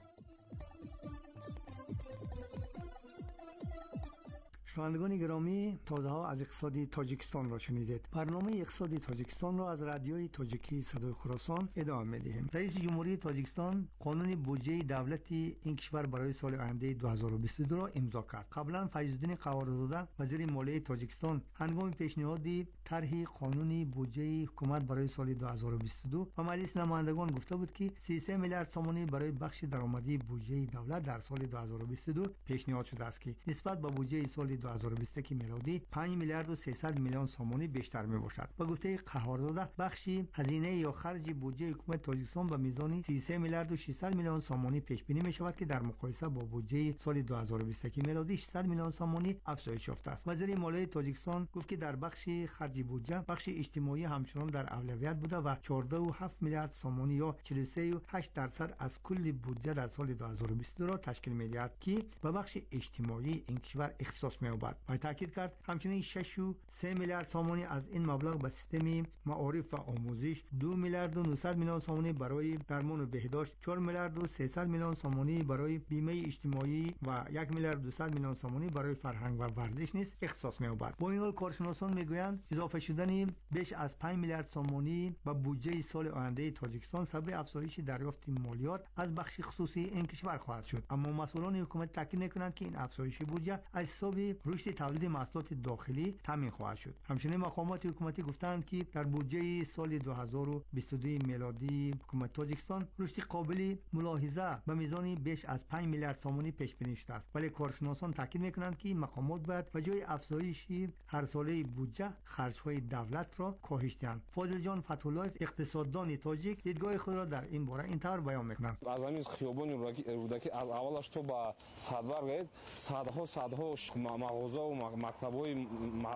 شنوندگان گرامی، تازه ها از اقتصادی تاجیکستان را شنیدید. برنامه اقتصادی تاجیکستان را از رادیوی تاجیکی صدای خراسان ادامه می‌دهیم. رئیس جمهوری تاجیکستان قانون بودجه دولتی این کشور برای سال آینده دو هزار و بیست و دو را امضا کرد. قبلا فیض‌الدین قوارزاده وزیر مالیه تاجیکستان هنگام پیشنهاد طرح قانون بودجه حکومت برای سال دو هزار و بیست و دو و مجلس نمایندگان گفته بود که سی و سه میلیارد تومان برای بخش درآمدی بودجه دولت در سال دو هزار و بیست و دو پیشنهاد شده است که نسبت به بودجه سال دو هزار و بیست و یک میلادی پنج میلیارد و سیصد میلیون سومانی بیشتر می باشد. با گفته قهارزاده بخشی هزینه یا خرج بودجه حکومت تاجیکستان به میزان سی و سه میلیارد و ششصد میلیون سومانی پیش بینی می شود که در مقایسه با بودجه سال دو هزار و بیست و یک میلادی ششصد میلیون سومانی افزایش یافته است. وزیر مالیه تاجیکستان گفت که در بخش خرج بودجه بخش اجتماعی همچنان در اولویت بوده و چهارده و هفت میلیارد سومانی یا چهل و سه و هشت درصد از کل بودجه در سال دو هزار و بیست و دو را تشکیل می دهد که به بخش اجتماعی این کشور اختصاص می یابد. و تاکید کرد همچنین شش و سه میلیارد سومانی از این مبلغ به سیستم معارف و آموزش، دو میلیارد و نهصد میلیون سومانی برای درمان و بهداشت، چهار میلیارد و سیصد میلیون سومانی برای بیمه اجتماعی و یک میلیارد و دویست میلیون سومانی برای فرهنگ و ورزش نیز اختصاص می‌یابد. با این حال کارشناسان میگویند اضافه شدن بیش از پنج میلیارد سومانی به بودجه سال آینده تاجیکستان سبب افزایش دریافت مالیات از بخش خصوصی این کشور خواهد شد. اما مسئولان حکومت تاکید می‌کنند که این افزایش بودجه از حساب رشد تولید محصولات داخلی تامین خواهد شد. همچنین مقامات حکومتی گفتند که در بودجه سال دو هزار و بیست و دو میلادی حکومت تاجیکستان رشد قابل ملاحظه به میزان بیش از پنج میلیارد تومانی پیش بینی شده است. ولی کارشناسان تاکید میکنند که مقامات باید به جای افزایش هر ساله بودجه خرج‌های دولت را کاهش دهند. فاضل جان فتح‌الله اقتصاددان تاجیک دیدگاه خود را در این باره اینطور بیان میکنند. از همین خیابان رودکی از اولش تو با صدور گید صدها صدها مغازه و مکتب‌های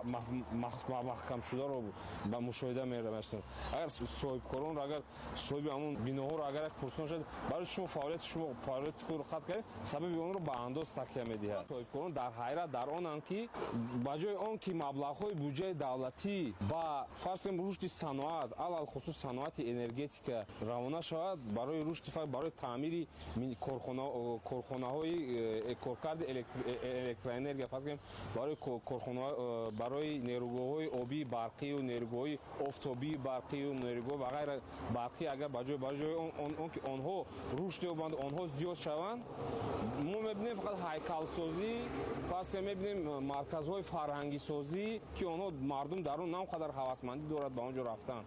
محکم شده رو به مشاهده می‌رسند. اگر صاحبکاران را اگر صاحب همون بیناها را اگر پرسان شد برای شما فعالیت شما فعالیت خود را قطع کنید سبب اون رو به انداز تکیه می‌دهد. صاحبکاران در حیرت در آنند که به جای آن که مبلغ‌های بودجه دولتی با فرض کنیم رشد صنعت علل خصوص صنعت انرژتیک روانه شود برای رشد فقط برای تعمیر کارخانه کارخانه‌های کارکرد الکتروانرژی فرض کنیم برای کارخانه برای نیروگاه‌های آبی برقی و نیروگاه‌های آفتابی برقی و نیروگاه و غیره برقی اگر بجای بجای اون اون که آنها رشد یابند آنها زیاد شوند ما می‌بینیم فقط هیکل سازی پس که می‌بینیم مرکزهای فرهنگی سازی که آنها مردم در اون نمی‌قدر هوسمندی دارد به اونجا رفتن.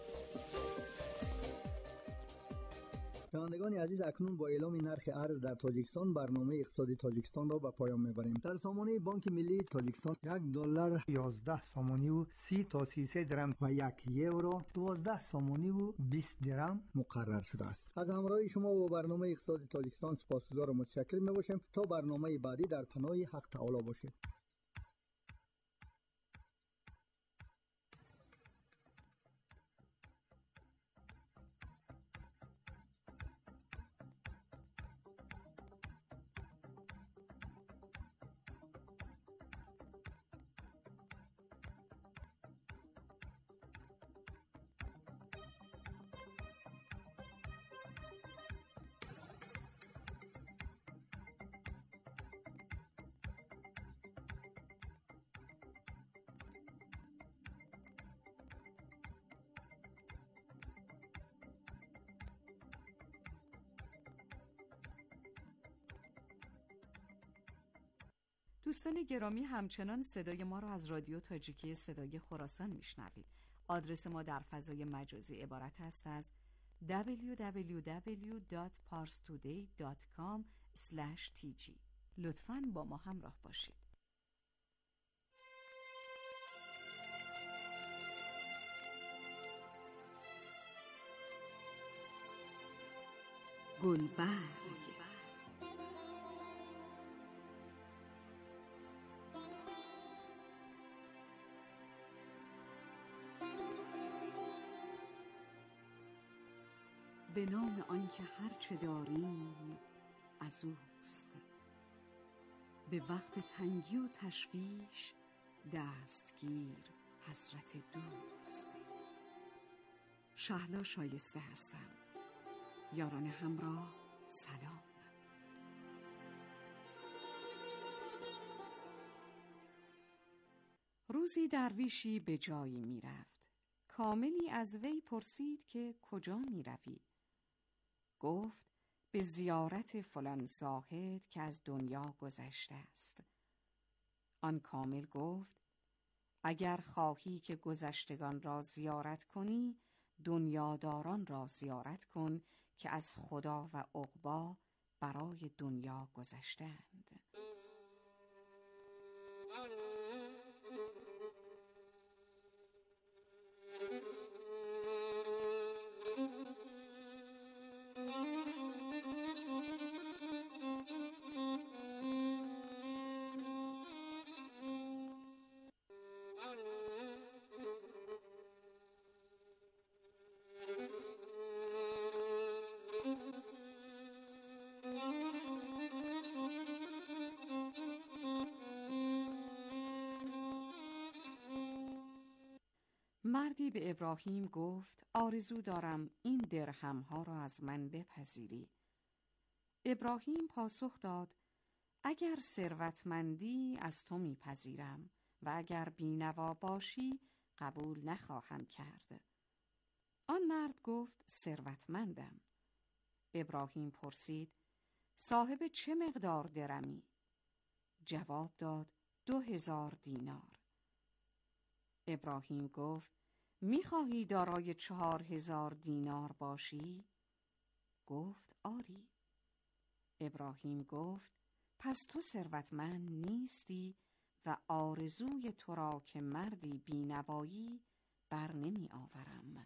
شنوندگان عزیز، اکنون با اعلام نرخ ارز در تاجیکستان برنامه اقتصادی تاجیکستان را به پایان میبریم. در سامانه بانک ملی تاجیکستان یک دلار یازده سامانی و سی تا سی و سه درم و یک یورو دوازده سامانی و بیست درم مقرر شده است. از همراهی شما با برنامه اقتصادی تاجیکستان سپاسگزار و متشکر میباشیم. تا برنامه بعدی در پناه حق تعالی باشید. دوستان گرامی، همچنان صدای ما را از رادیو تاجیکی صدای خراسان میشنوید. آدرس ما در فضای مجازی عبارت است از دبلیو دبلیو دبلیو دات پارس تودی دات کام اسلش تی جی. لطفاً با ما همراه باشید. گلبرگ. به نام آنکه هرچه داریم از اوست، به وقت تنگی و تشویش دستگیر حضرت دوست. شهلا شایسته هستم. یاران همراه سلام. روزی درویشی به جایی می رفت. کاملی از وی پرسید که کجا می روی؟ گفت به زیارت فلان زاهد که از دنیا گذشته است. آن کامل گفت اگر خواهی که گذشتگان را زیارت کنی، دنیاداران را زیارت کن که از خدا و عقبی برای دنیا گذشتند. مردی به ابراهیم گفت آرزو دارم این درهم ها را از من بپذیری. ابراهیم پاسخ داد اگر ثروتمندی از تو میپذیرم و اگر بینوا باشی قبول نخواهم کرد. آن مرد گفت ثروتمندم. ابراهیم پرسید صاحب چه مقدار درمی؟ جواب داد دو هزار دینار. ابراهیم گفت میخواهی دارای چهار هزار دینار باشی؟ گفت آری. ابراهیم گفت پس تو ثروتمند نیستی و آرزوی تو را که مردی بینوایی بر نمی آورم.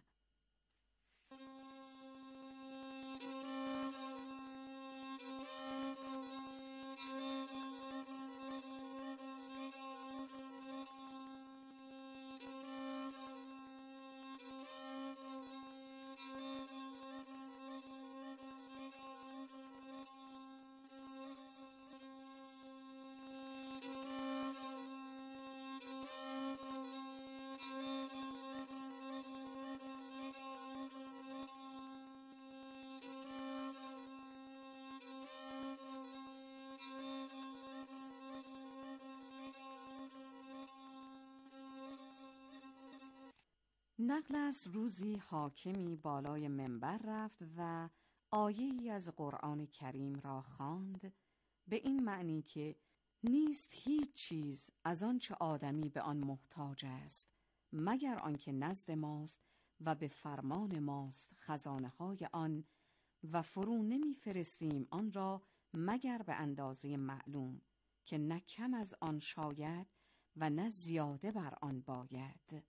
نقل است روزی حاکمی بالای منبر رفت و آیه‌ای از قرآن کریم را خواند به این معنی که نیست هیچ چیز از آنچه آدمی به آن محتاج است مگر آنکه نزد ماست و به فرمان ماست خزانه های آن و فرو نمی فرستیم آن را مگر به اندازه معلوم که نه کم از آن شاید و نه زیاده بر آن باید.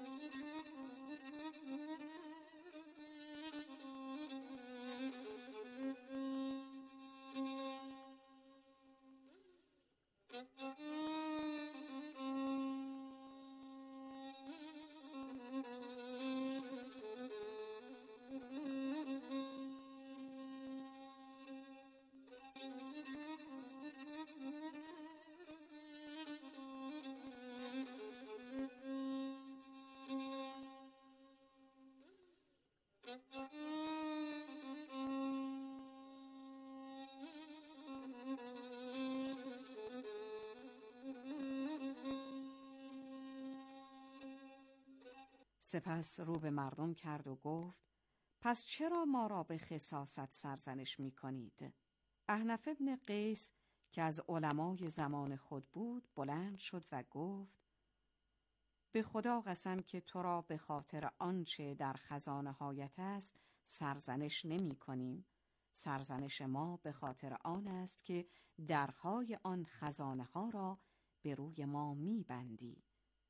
سپس رو به مردم کرد و گفت پس چرا ما را به خساست سرزنش می کنید؟ احنف ابن قیس که از علمای زمان خود بود بلند شد و گفت: به خدا قسم که تو را به خاطر آنچه در خزانه هایت است سرزنش نمی کنیم. سرزنش ما به خاطر آن است که درهای آن خزانه ها را به روی ما می بندی.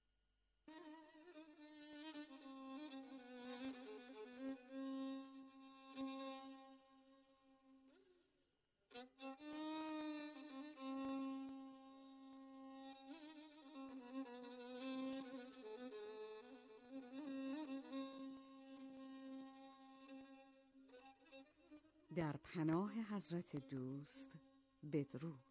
در پناه حضرت دوست بدرود.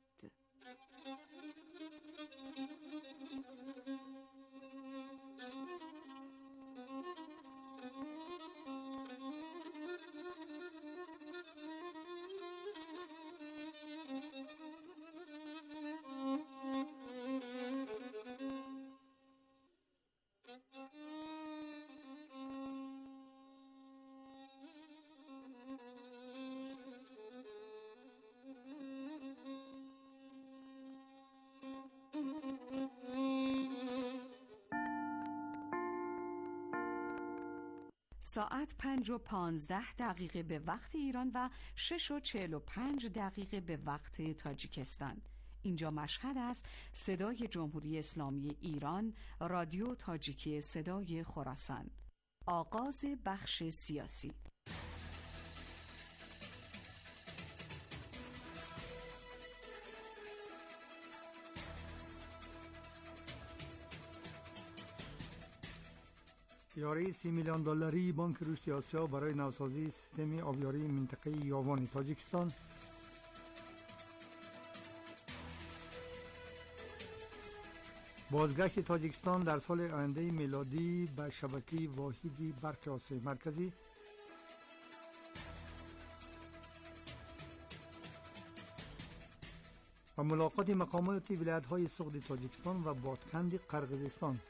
ساعت پنج و پانزده دقیقه به وقت ایران و شش و چهل و پنج دقیقه به وقت تاجیکستان. اینجا مشهد است. صدای جمهوری اسلامی ایران، رادیو تاجیکی صدای خراسان. آغاز بخش سیاسی. یاری سی میلیون دلاری بانک رشد آسیا برای نوسازی سیستم آبیاری منطقه یاوان تاجیکستان. بازگشت تاجیکستان در سال آینده میلادی به شبکه واحدی برق آسیای مرکزی. و ملاقات مقامات ولایت‌های سغد تاجیکستان و بادکند قرقیزستان.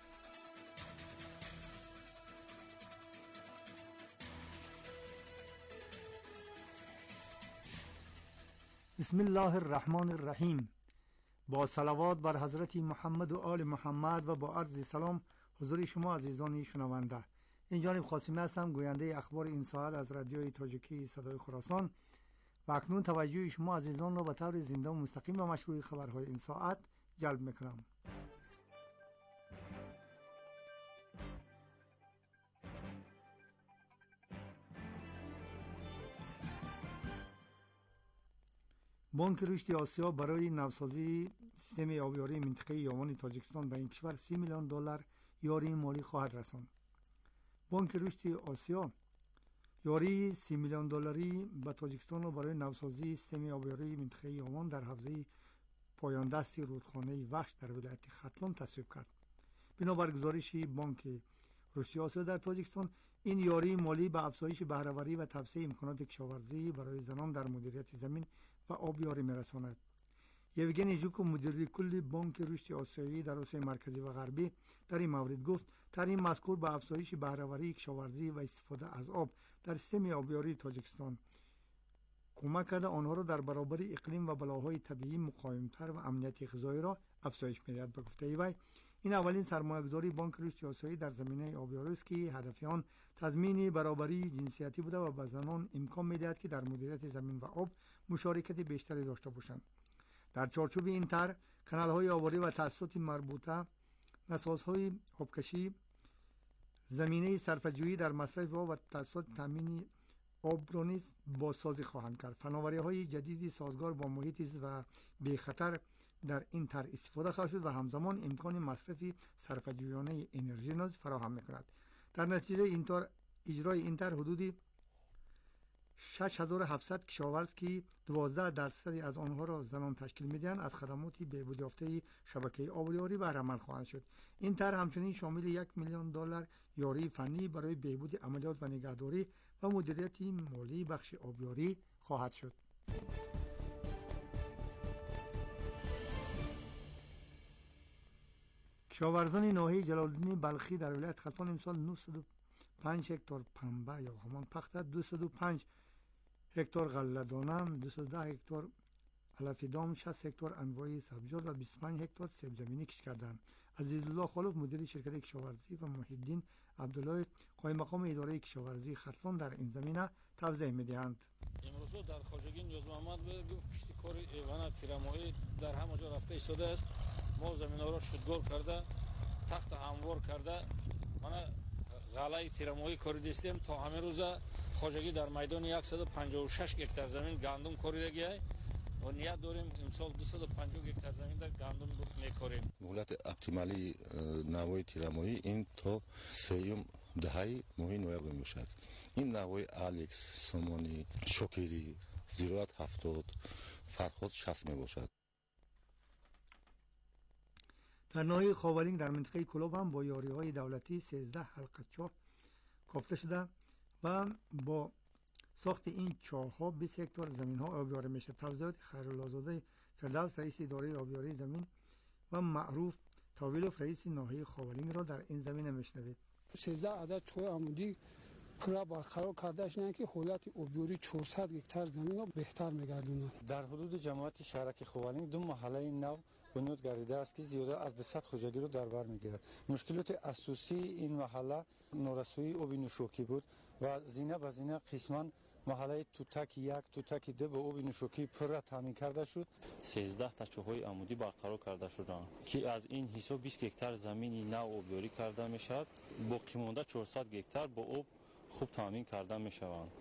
بسم الله الرحمن الرحیم. با صلوات بر حضرت محمد و آل محمد و با عرض سلام حضور شما عزیزان شنونده. این جانب قاسمی هستم، گوینده اخبار این ساعت از رادیوی تاجیکی صدای خراسان و اکنون توجه شما عزیزان را به طور زنده و مستقیم و مشروع خبرهای این ساعت جلب میکنم. بانک رشد آسیا برای نوسازی سیستم آبیاری منطقه یاوان تاجیکستان به این کشور سی میلیون دلار یاری مالی خواهد رساند. بانک رشد آسیا یاری سی میلیون دلاری به تاجیکستان را برای نوسازی سیستم آبیاری منطقه یاوان در حوزه پایان دست رودخانه وحش در ولایت ختلان تصویب کرد. بنابر گزارش بانک رشد آسیا در تاجیکستان، این یاری مالی به افزایش بهره‌وری و توسعه امکانات کشاورزی برای زنان در مدیریت زمین و آبیاری میرساند. یوگنی ژوکو مدیر کل بانک رشد آسیایی در آسیای مرکزی و غربی در این مورد گفت ترین مذکور به افزایش بهره‌وری کشاورزی و استفاده از آب در سیستم آبیاری تاجیکستان کمک کرده آنها را در برابر اقلیم و بلاهای طبیعی مقاوم‌تر و امنیت غذایی را افزایش می‌دهد. به گفته وی این اولین سرمایه‌گذاری بانک رشد آسیایی در زمینه آبیاری است که هدف آن تضمین برابری جنسیتی بوده و به زنان امکان می‌دهد که در مدیریت زمین و آب مشارکت بیشتری داشته باشند. در چارچوب این طرح کانال‌های آبیاری و تأسیسات مربوطه، نسازهای آبکشی، زمینه صرفه‌جویی در مصرف آب و تأسیسات تامین آب را نیز بازسازی خواهند کرد. فناوری‌های جدیدی سازگار با محیط زیست و بی خطر در این طرح استفاده خواهد شد و همزمان امکان مصرف صرفه‌جویانه انرژی نیز فراهم می‌کند. در نتیجه این طرح اجرای این طرح حدود شش هزار و هفتصد کشاورز که دوازده درصد از آنها را زنان تشکیل می‌دهند از خدمات بهبود یافته شبکه آبیاری بهره‌مند خواهند شد. این طرح همچنین شامل یک میلیون دلار یاری فنی برای بهبود عملیات و نگهداری و مدیریت مالی بخش آبیاری خواهد شد. کشاورزان ناحیه جلال‌الدین بلخی در ولایت ختلان امسال نهصد و پنج هکتار پنبه یا همان پخته، دویست و پنج هکتار غله دانه، دویست و ده هکتار علف دام شصت هکتار انواع سبزیجات و بیست و پنج هکتار سیب زمینی کشت کردند. عزیزالله خالق مدیر شرکت کشاورزی و محیدین عبدالله قائم مقام اداره کشاورزی ختلان در این زمینه توضیح می‌دهند. امروز در خواجگی نیاز محمد گفت پشت کار ایوان تیرمایی در همه جا رفته ایستاده است. ما زمین‌ها را شدگار کرده، تخت هموار کرده، ما غلای تیرمایی کاریدیم تا همه روز خواجگی در میدان صد و پنجاه و شش هکتار زمین گندم کاریدگی است و نیت داریم امسال دویست و پنجاه هکتار زمین در گندم میکاریم. مهلت اپتیمالی نوای تیرمایی این تا سیوم دهه ماه نوامبر میشد. این نوای الکس، سومانی، شوکری، زیرات هفتاد، فرخود شصت می باشد. در ناحیه خاورین در منطقه کلوب هم با یاری‌های دولتی سیزده حلقه چاه کافته شده و با ساخت این چاه‌ها بیست هکتار زمین‌ها آبیاری میشه. توضیحات خیرالله‌زاده فردوس رئیس اداره آبیاری زمین و معروف تاویلوف رئیس ناحیه خاورین را در این زمینه میشنوید. سیزده عدد چاه عمودی پورا برقرار کردهش نه که حالت آبیاری چهارصد هکتار زمین را بهتر می‌گرداند. در حدود جماعت شهرک خاورین دو محله نو بنیاد گردیده است که زیاده از دویست خواجگی رو در بر میگیرد. مشکلات اساسی این محله نورسویی آب نوشوکی بود و زینه به زینه قسما محله توتک یک توتک دو به آب نوشوکی پر تامین کرده شد. سیزده تا چاه‌های عمودی برقرار کرده شدند که از این حساب بیست هکتار زمینی نو آبیاری کرده میشد. باقی مانده چهارصد هکتار با آب خوب تامین کرده میشوند.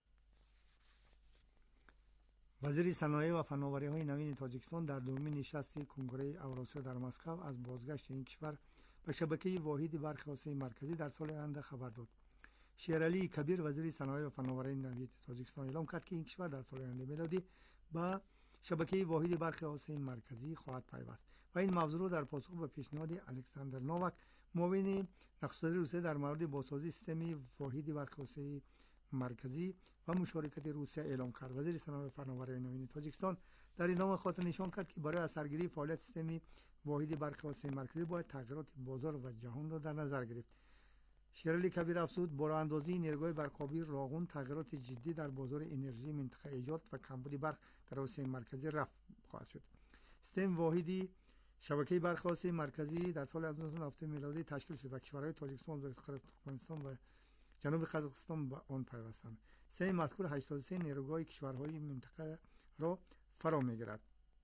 وزیر صنایع و فناوری‌های نوین تاجیکستان در دومین نشست کنگره اوراسیا در مسکو از بازگشت این کشور به شبکه واحد برق آسیای مرکزی در سال آینده خبر داد. شیرعلی کبیر وزیر صنایع و فناوری نوین تاجیکستان اعلام کرد که این کشور در سال آینده میلادی به شبکه واحد برق آسیای مرکزی خواهد پیوست و این موضوع را در پاسخ به پیشنهاد الکساندر نوواک معاون نخست‌وزیر روسیه در مورد بازسازی سیستم واحد برق آسیای مرکزی و مشارکت روسیه اعلام کرد. وزیر صنایع و فناوری نوین تاجیکستان در این نامه خاطر نشان کرد که برای اثرگیری فعالیت سیستم واحد برق آسیای مرکزی باید تغییرات بازار و جهان را در نظر گرفت. شیرعلی کبیر افزود باراندازی نیروی برقابی راغون تغییرات جدی در بازار انرژی منطقه ایجاد و کمبود برق در آسیای مرکزی رفع خواهد شد. سیستم واحدی شبکه برق آسیای مرکزی در سال هزار و نهصد و هفتاد میلادی تشکیل شد و کشورهای تاجیکستان، ترکمنستان و جنوب قزاقستان به آن پیوستند. سه مذکور هشتاد و سه نیروگاه کشورهای منطقه را فرا میگیرد.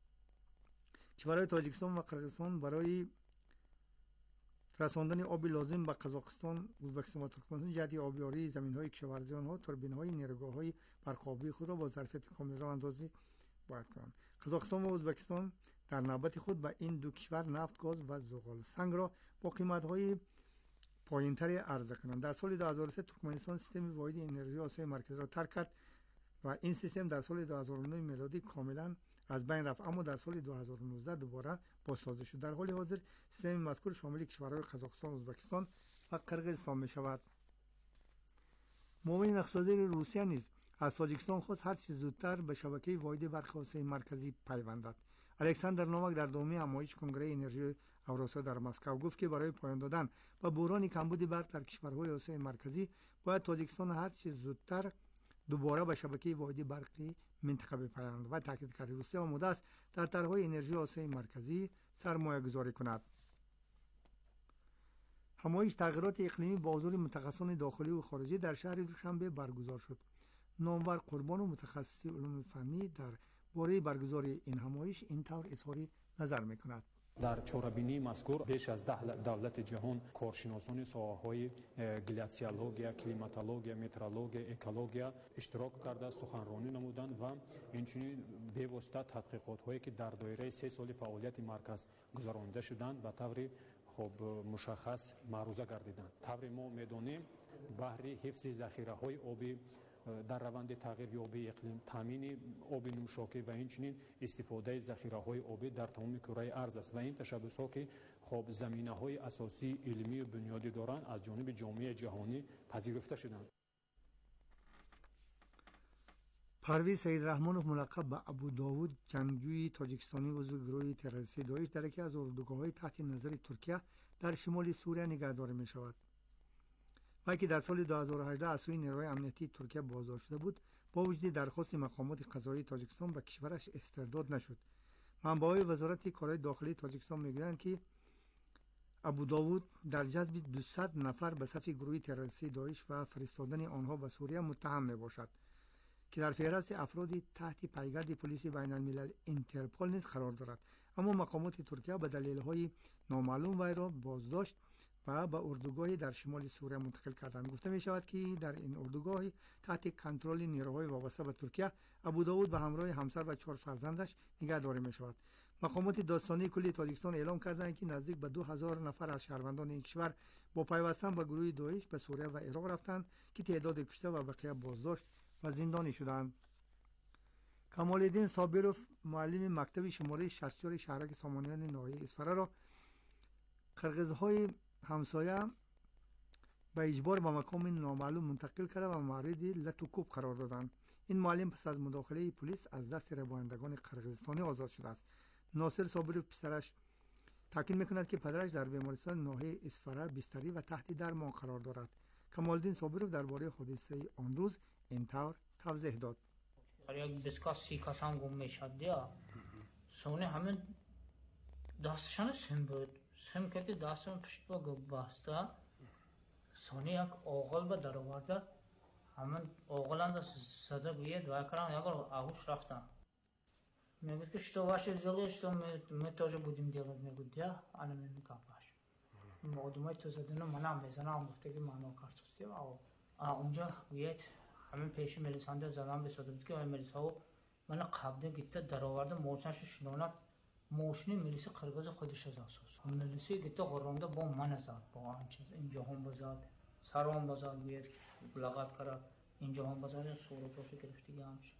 کشورهای تاجیکستان و قرقیزستان برای رساندن آب لازم به قزاقستان، ازبکستان و ترکمنستان جهت آبیاری زمین‌های کشاورزی آنها توربین‌های نیروگاه‌های برق‌آبی خود را با ظرفیت کامل راه اندازی باید کنند. قزاقستان و ازبکستان در نوبت خود به این دو کشور نفت، گاز و زغال سنگ را با قیمت‌های پایین‌تری عرضه کنند. در سال دو هزار و سه ترکمنستان سیستم واحد انرژی آسیای مرکزی را ترک کرد و این سیستم در سال دو هزار و نه میلادی کاملا از بین رفت، اما در سال دو هزار و نوزده دوباره بازسازی شد. در حال حاضر سیستم مذکور شامل کشورهای قزاقستان، ازبکستان و قرقیزستان می‌شود. معاون نخست‌وزیر روسیه نیز از تاجیکستان خواست هر چه زودتر به شبکه واحد برق آسیای مرکزی پیوندد. الکساندر نوواک در دومین همایش کنگره انرژی اوراسیا در مسکو گفت که برای پایان دادن به بحران کمبود برق در کشورهای آسیای مرکزی باید تاجیکستان هر چه زودتر دوباره به شبکه واحد برقی منطقه بپیوندد و تاکید کرد روسیه آماده است در طرح‌های انرژی آسیای مرکزی سرمایه گذاری کند. همایش تغییرات اقلیمی با حضور متخصصان داخلی و خارجی در شهر دوشنبه برگزار شد. نامور قربان و متخصصی علوم فنی در باره برگزاری این همایش این طور اظهار نظر می‌کند. در چهاربینی مذکور بیش از ده دولت جهان کارشناسان ساحه‌های گلیسیولوژی، کلیماتولوژی، مترولوژی، اکولوژی اشتراک کرده سخنرانی نمودند و اینچنین به واسطه تحقیقات‌هایی که در دایره سه سال فعالیت مرکز گذرانده شدند به طور خب مشخص معروضه گردیدند. طوری ما می‌دانیم بهره حفظ ذخیره‌های آبی در روند تغییر یابی اقلیم، تامین آب نوشاکی و اینچنین استفاده ذخیره‌های آبی در تمام کره ارض است و این تشبس‌ها که خب زمینه‌های اساسی علمی و بنیادی دارند از جانب جامعه جهانی پذیرفته شدند. پرویز سید رحمانوف ملقب به ابو داوود جنگجوی تاجیکستانی و گروه تروریستی داعش در یکی از اردوگاه‌های تحت نظر ترکیه در شمال سوریه نگهداری می‌شود. و که در سال دو هزار و هجده از سوی نیروهای امنیتی ترکیه بازداشت شده بود، با وجود درخواست مقامات قضایی تاجیکستان به کشورش استرداد نشد. منبع‌های وزارت کارهای داخلی تاجیکستان میگویند که ابو داوود در جذب دویست نفر به صف گروه تروریستی داعش و فرستادن آنها به سوریه متهم میباشد که در فهرست افرادی تحت پیگرد پلیس بین الملل اینترپول نیز قرار دارد. اما مقامات ترکیه به دلایل نامعلوم وی را بازداشت و به اردوگاهی در شمال سوریه منتقل کردند. گفته می شود که در این اردوگاه تحت کنترل نیروهای وابسته به ترکیه ابو داوود به همراه همسر و چهار فرزندش نگهداری می شود. مقامات دادستانی کلی تاجیکستان اعلام کردند که نزدیک به دو هزار نفر از شهروندان این کشور با پیوستن به گروه داعش به سوریه و عراق رفتند که تعداد کشته و بقیه بازداشت و زندانی شدند. کمال الدین صابروف، معلم مکتب شماره شصت و چهار شهرک سامانیان ناحیه اصفهان را قرقیزهای همسایه به اجبار به مقام نامعلوم منتقل کرده و مورد لط و کوب قرار دادند. این معلم پس از مداخله پلیس از دست ربایندگان قرقیزستانی آزاد شده است. ناصر صابروف پسرش تاکید میکند که پدرش در بیمارستان ناحیه اصفهان بستری و تحت درمان قرار دارد. کمال الدین صابروف درباره حادثه آن روز اینطور توضیح داد: یک بسکا سی کس هم گم میشد دیا سونه همین دستشان سم بود سم که دستم پشت با گب باسته سونه یک آغل به در آورده همین آغلان صدا گوید و کران اگر آهوش رفتن میگوید که что ваше зеле что мы мы тоже будем делать میگوید دیا آن من میکاپاش مقدمه تو زدن منم میزنم گفته که منو کارتوستی او اونجا گوید همین پیش ملیسانده زدن به صدمت که ملیسا من قبضه گیته در آورده موشنش شنونت موشنی ملیس قرقیز خودش از اساس ملیسی گیته قرونده با من زد با آن چیز اینجا هم بزاد سرام بزاد گوید لغت کرد اینجا هم بزاد صورتاشو گرفتگی همش.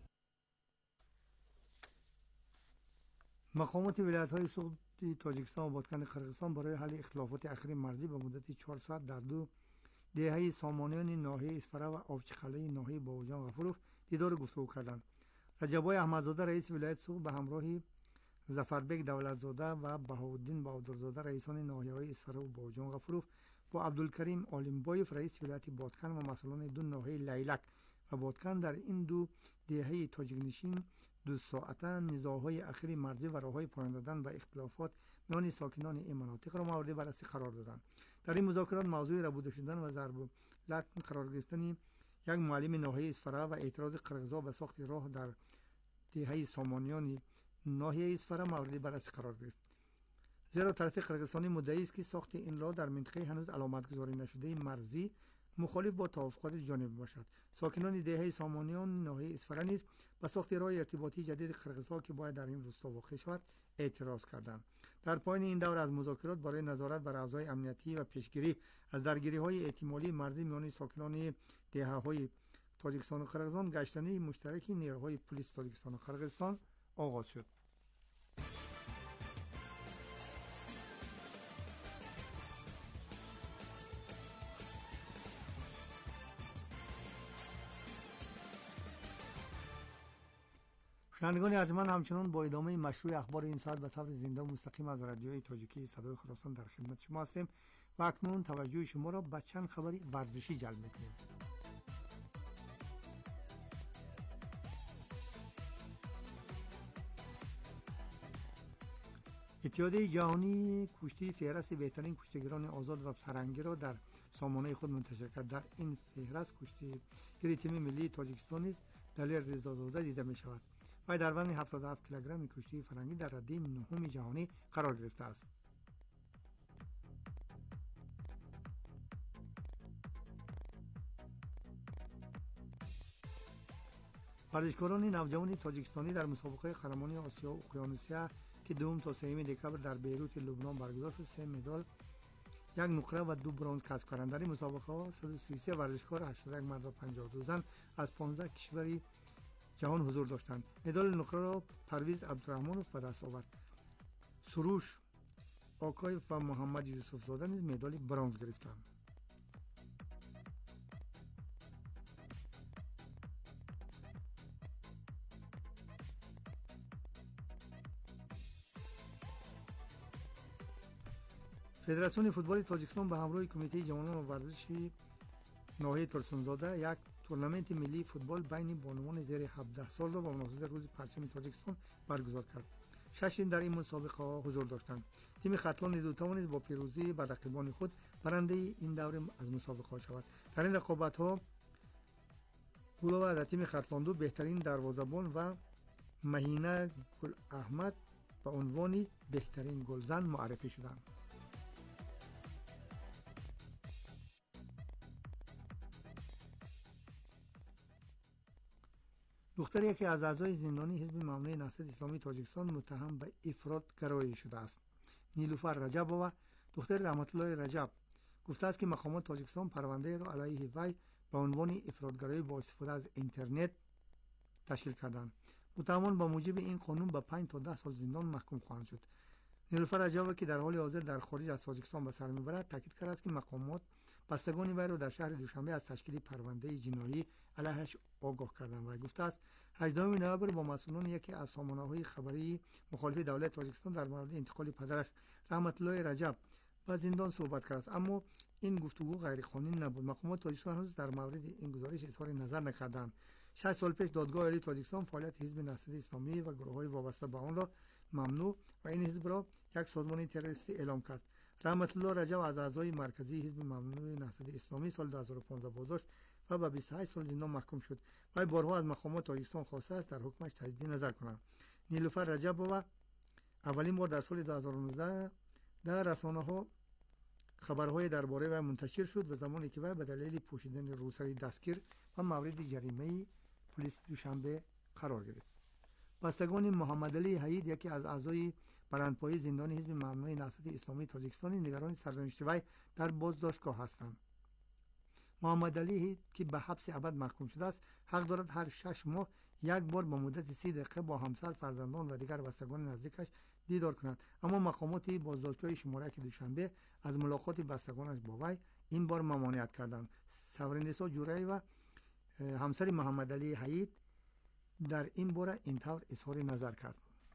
مقامات ولایت‌های سوق تاجیکستان و بادکن قرقیزستان برای حل اختلافات اخیر مرزی به مدت چهار ساعت در دو دهه سامانیان ناحیه اصفهان و آوچخله ناحیه باوجان غفوروف دیدار گفتگو کردند. رجبای احمدزاده رئیس ولایت سوق به همراه ظفربک دولتزاده و بهاءالدین بهادرزاده رئیسان ناحیه‌های اصفهان و باوجان غفوروف با عبدالکریم عالمبایف رئیس ولایت بادکن و مسئولان دو ناحیه لیلک و بادکن در این دو دهه تاجیک‌نشین دو ساعته نزاع‌های اخیر مرزی و راه‌های پایان دادن به اختلافات میان ساکنان این مناطق را مورد بررسی قرار دادند. در این مذاکرات موضوع ربوده شدن و ضرب لطم قرار گرفتن یک معلم ناحیه اصفهان و اعتراض قرقیزها به ساخت راه در دهه سامانیان ناحیه اصفهان مورد بررسی قرار گرفت. زیرا طرف قرقیزستانی مدعی است که ساخت این راه در منطقه هنوز علامت گذاری نشده مرزی مخالف با توافقات جانبی باشد. ساکنان دهه سامانیان ناحیه اصفهان نیز به ساخت راه ارتباطی جدید قرقیزها که باید در این روستا واقع شود اعتراض کردند. در پایان این دور از مذاکرات برای نظارت بر اوضاع امنیتی و پیشگیری از درگیری‌های احتمالی مرزی میان ساکنان دهه‌های تاجیکستان و قرقیزستان گشتنی مشترک نیروهای پلیس تاجیکستان و قرقیزستان آغاز شد. شنوندگان ارجمند، همچنان با ادامه مشروع اخبار این ساعت به طور زنده و مستقیم از رادیوی تاجیکی صدای خراسان در خدمت شما هستیم و اکنون توجه شما را به چند خبر ورزشی جلب می‌کنیم. اتحادیه جهانی کشتی فهرست بهترین کشتیگران آزاد و فرنگی را در سامانه خود منتشر کرد. در این فهرست کشتیگیر تیم ملی تاجیکستان نیز دلیر رضازاده دیده می شود و در وزن هفتاد و هفت کیلوگرم کشتی فرنگی در رده نهم جهانی قرار گرفته است. ورزشکاران نوجوان تاجیکستانی در مسابقه قهرمانی آسیا اقیانوسیه که دوم تا سوم دکمبر در بیروت لبنان برگزار شد، سه مدال، یک نقره و دو برنز کسب کردند. در این مسابقه ها صد و سی و سه ورزشکار، هشتاد و یک مرد و پنجاه و دو زن از پانزده کشور جهان حضور داشتند. مدال نقره را پرویز عبدالرحمنوف به دست آورد. سروش آکایف و محمد یوسف زاده نیز مدال برنز گرفتند. فدراسیون فوتبال تاجیکستان به همراه کمیته جوانان و ورزشی ناحیه ترسونزاده یک تورنمنت ملی فوتبال بین بانوان زیر هفده سال را با مناسبت روز پرچم تاجیکستان برگزار کرد. شش تیم در این مسابقه حضور داشتند. تیم خطلان دو توانست با پیروزی بر رقیبان خود برنده این دوره از مسابقه شود. در این رقابت‌ها گل‌آور در تیم خطلان دو بهترین دروازه‌بان و مهینه گل احمد به عنوان بهترین گلزن معرفی شدند. دختر یکی از اعضای زندانی حزب ممنوع نهضت اسلامی تاجیکستان متهم به افراط گرایی شده است. نیلوفر رجبووا دختر رحمت الله رجب گفته است که مقامات تاجیکستان پرونده را علیه وی به عنوان افراطگرایی با استفاده از اینترنت تشکیل کردند. متهمان با موجب این قانون به پنج تا ده سال زندان محکوم خواهند شد. نیلوفر رجبووا که در حال حاضر در خارج از تاجیکستان به سر میبرد تاکید کرده است که مقامات بستگان وی را در شهر دوشنبه از تشکیل پرونده جنایی علیهش آگاه کردند و گفته است هجدهم نوامبر با مسئولان یکی از سامانه‌های خبری مخالف دولت تاجیکستان در مورد انتقال پدرش رحمت الله رجب به زندان صحبت کرد است، اما این گفتگو غیر قانونی نبود. مقامات تاجیکستان هنوز در مورد این گزارش اظهار نظر نکردند. شش سال پیش دادگاه عالی تاجیکستان فعالیت حزب نهضت اسلامی و گروه‌های وابسته به آن را ممنوع و این حزب را یک سازمان تروریستی اعلام کرد. رحمت الله رجب از اعضای مرکزی حزب ممنوع نهضت اسلامی سال دو هزار و پانزده بازداشت و به بیست و هشت سال زندان محکوم شد. و بارها از مقامات تاجیکستان خواسته است در حکمش تجدید نظر کنند. نیلوفر رجبووا اولین بار در سال دو هزار و نوزده در رسانه‌ها خبرهای درباره و منتشر شد و زمانی که وی به دلیل پوشیدن روسری دستگیر و مورد جریمه پلیس دوشنبه قرار گرفت. بستگان محمد علی حید یکی از اعضای برندپای زندان حزب ممنوع نهضت اسلامی تاجیکستان نگران سرنوشت وی در بازداشتگاه هستند. محمد علی که به حبس ابد محکوم شده است حق دارد هر شش ماه یک بار به مدت سی دقیقه با همسر، فرزندان و دیگر بستگان نزدیکش دیدار کند، اما مقامات بازداشتگاه شماره که دوشنبه از ملاقات بستگانش با وی این بار ممانعت کردند. سورنیسا جوری و همسر محمد علی حید در این باره اینطور اظهار نظر کرد.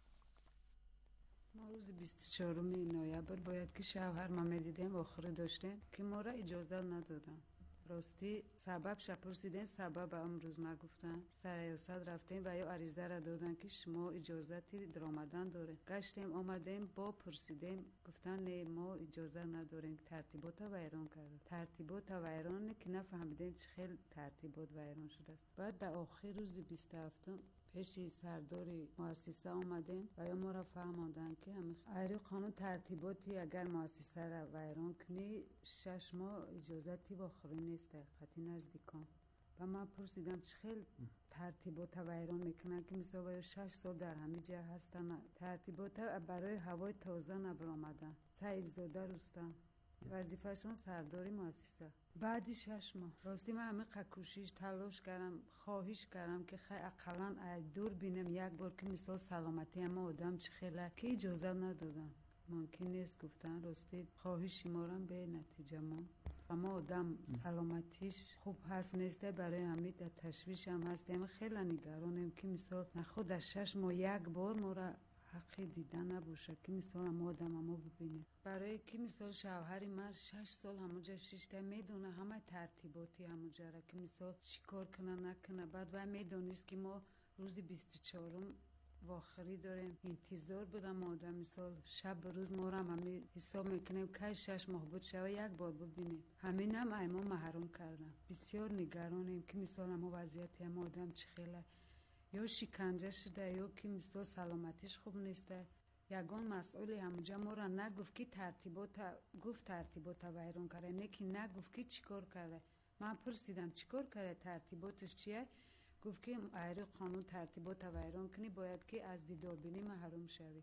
ما روز بیست و چهارم نوامبر باید که شوهر ما میدیدیم آخر داشتیم که ما را اجازه ندادن. راستی سبب شپرسیدن سبب امروز نگفتن. سریاست رفتیم و یا عریضه را دادن که شما اجازتی درآمدن داره. گشتیم آمدیم با پرسیدیم گفتن نه ما اجازه نداریم. ترتیبات ویران کرده. ترتیبات ویران که نفهمیدیم چه خیلی ترتیبات ویران شده است. بعد در آخر روز بیست و هفتم پیش سردار مؤسسه آمدیم و یا ما را فهماندن که همین ایرو قانون ترتیباتی اگر مؤسسه را ویران کنی شش ماه اجازتی با خری نیست خطی نزدیکان. و من پرسیدم چه خیلی ترتیبات ویران میکنن که مثلا شش سال در همه جا هستن. ترتیبات برای هوای تازه نبرآمدن. سعید زاده رستم وظیفه‌شون سرداری مؤسسه. بعدی شش ماه راستی من همه کوشش تلاش کردم، خواهش کردم که خیلی اقلا دور بینم یک بار که مثال سلامتی اما آدم چه خیلی که اجازه ندادن. ممکن نیست گفتن. راستی خواهش ما را به نتیجه ما اما آدم سلامتیش خوب هست نیسته برای همین در تشویش هم هستیم. خیلی نگرانم که مثال نخود در شش ماه یک بار ما را حقی دیدن نباشه که مثال هم آدم همو ببینه. برای که مثال شوهری من شش سال همونجا ششته میدونه همه ترتیباتی همونجا را که مثال چی کار کنه نکنه. بعد و میدونیست که ما روز بیست و چهارم واخری داریم انتظار بدم آدم مثال شب روز ما را همه حساب میکنیم که شش ماه بود شوه یک بار ببینیم. همین هم ایما محروم کردم. بسیار نگرانیم که مثال هم وضعیتی هم آدم چه خیلی یا شکنجه شده یا که مثلا سلامتیش خوب نیسته. یگان مسئولی همونجا ما را نگفت که ترتیبات گفت ترتیبات ویران کرده، نه که نگفت که چیکار کرده. من پرسیدم چیکار کرده ترتیباتش چیه؟ گفت که ایرو قانون ترتیبات ویران کنی باید که از دیدار بینی محروم شوی.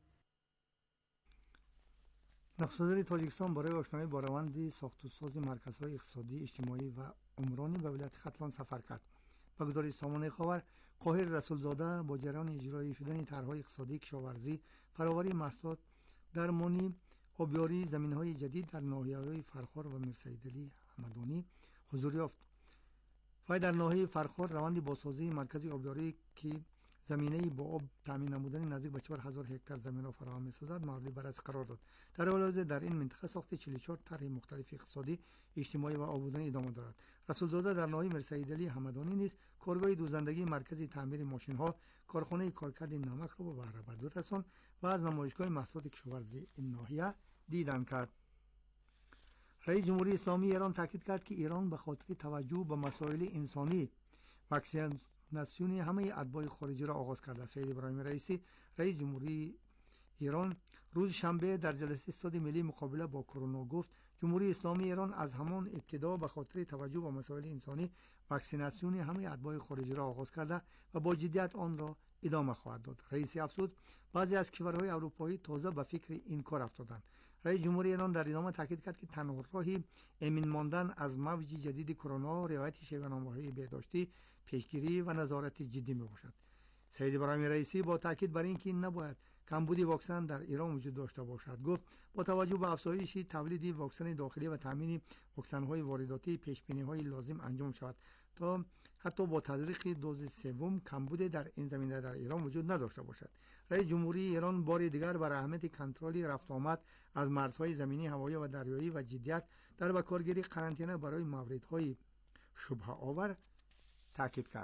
نخست‌وزیر تاجیکستان برای آشنایی با روند ساخت و ساز مرکزهای اقتصادی، اجتماعی و عمرانی به ولایت خطلان سفر کرد. با گزارش سامانه خبر قاهر رسولزاده با جریان اجرایی شدن طرح‌های اقتصادی، کشاورزی، فراوری محصولات، درمانی، آبیاری، زمین‌های جدید در ناحیه‌های فرخار و میرسیدعلی حمدانی حضور یافت. و در ناحیه فرخار روند بازسازی مرکز آبیاری که زمینه‌ای با آب تامین نمودن نزدیک به چهار هزار هکتار زمین را فراهم می‌سازد مورد بررسی قرار داد. در حال حاضر در این منطقه ساخت چهل و چهار طرح مختلف اقتصادی، اجتماعی و آبادانی ادامه دارد. رسولزاده در ناحیه مرسیدعلی همدانی نیز کارگاه دوزندگی، مرکزی تعمیر ماشین‌ها، کارخانه کارکرد نمک را به بهره برداری رساند و از نمایشگاه محصولات کشاورزی این ناحیه دیدن کرد. رئیس جمهوری اسلامی ایران تاکید کرد که ایران به خاطر توجه به مسائل انسانی واکسیناسیون همه اتباع خارجی را آغاز کرده است. سید ابراهیم رئیسی رئیس جمهوری ایران روز شنبه در جلسه استاد ملی مقابله با کرونا گفت جمهوری اسلامی ایران از همان ابتدا به خاطر توجه به مسائل انسانی واکسیناسیون همه اتباع خارجی را آغاز کرده و با جدیت آن را ادامه خواهد داد. رئیسی افزود بعضی از کشورهای اروپایی تازه به فکر این کار افتادند. رئیس جمهوری ایران در ادامه تاکید کرد که تنها راه امن ماندن از موج جدید کرونا رعایت شیوه‌نامه‌های بهداشتی، پیشگیری و نظارت جدی میباشد. سید ابراهیم رئیسی با تاکید بر اینکه نباید کمبود واکسن در ایران وجود داشته باشد گفت با توجه به افزایش تولید واکسن داخلی و تامین واکسن‌های وارداتی پیش‌بینی‌های لازم انجام شود تا حتی با تزریق دوز سوم کمبود در این زمینه در ایران وجود نداشته باشد. رئیس جمهوری ایران بار دیگر بر اهمیت کنترل رفت آمد از مرزهای زمینی، هوایی و دریایی و جدیت در بکارگیری قرنطینه برای موردهای شبهه آور تاکید کرد.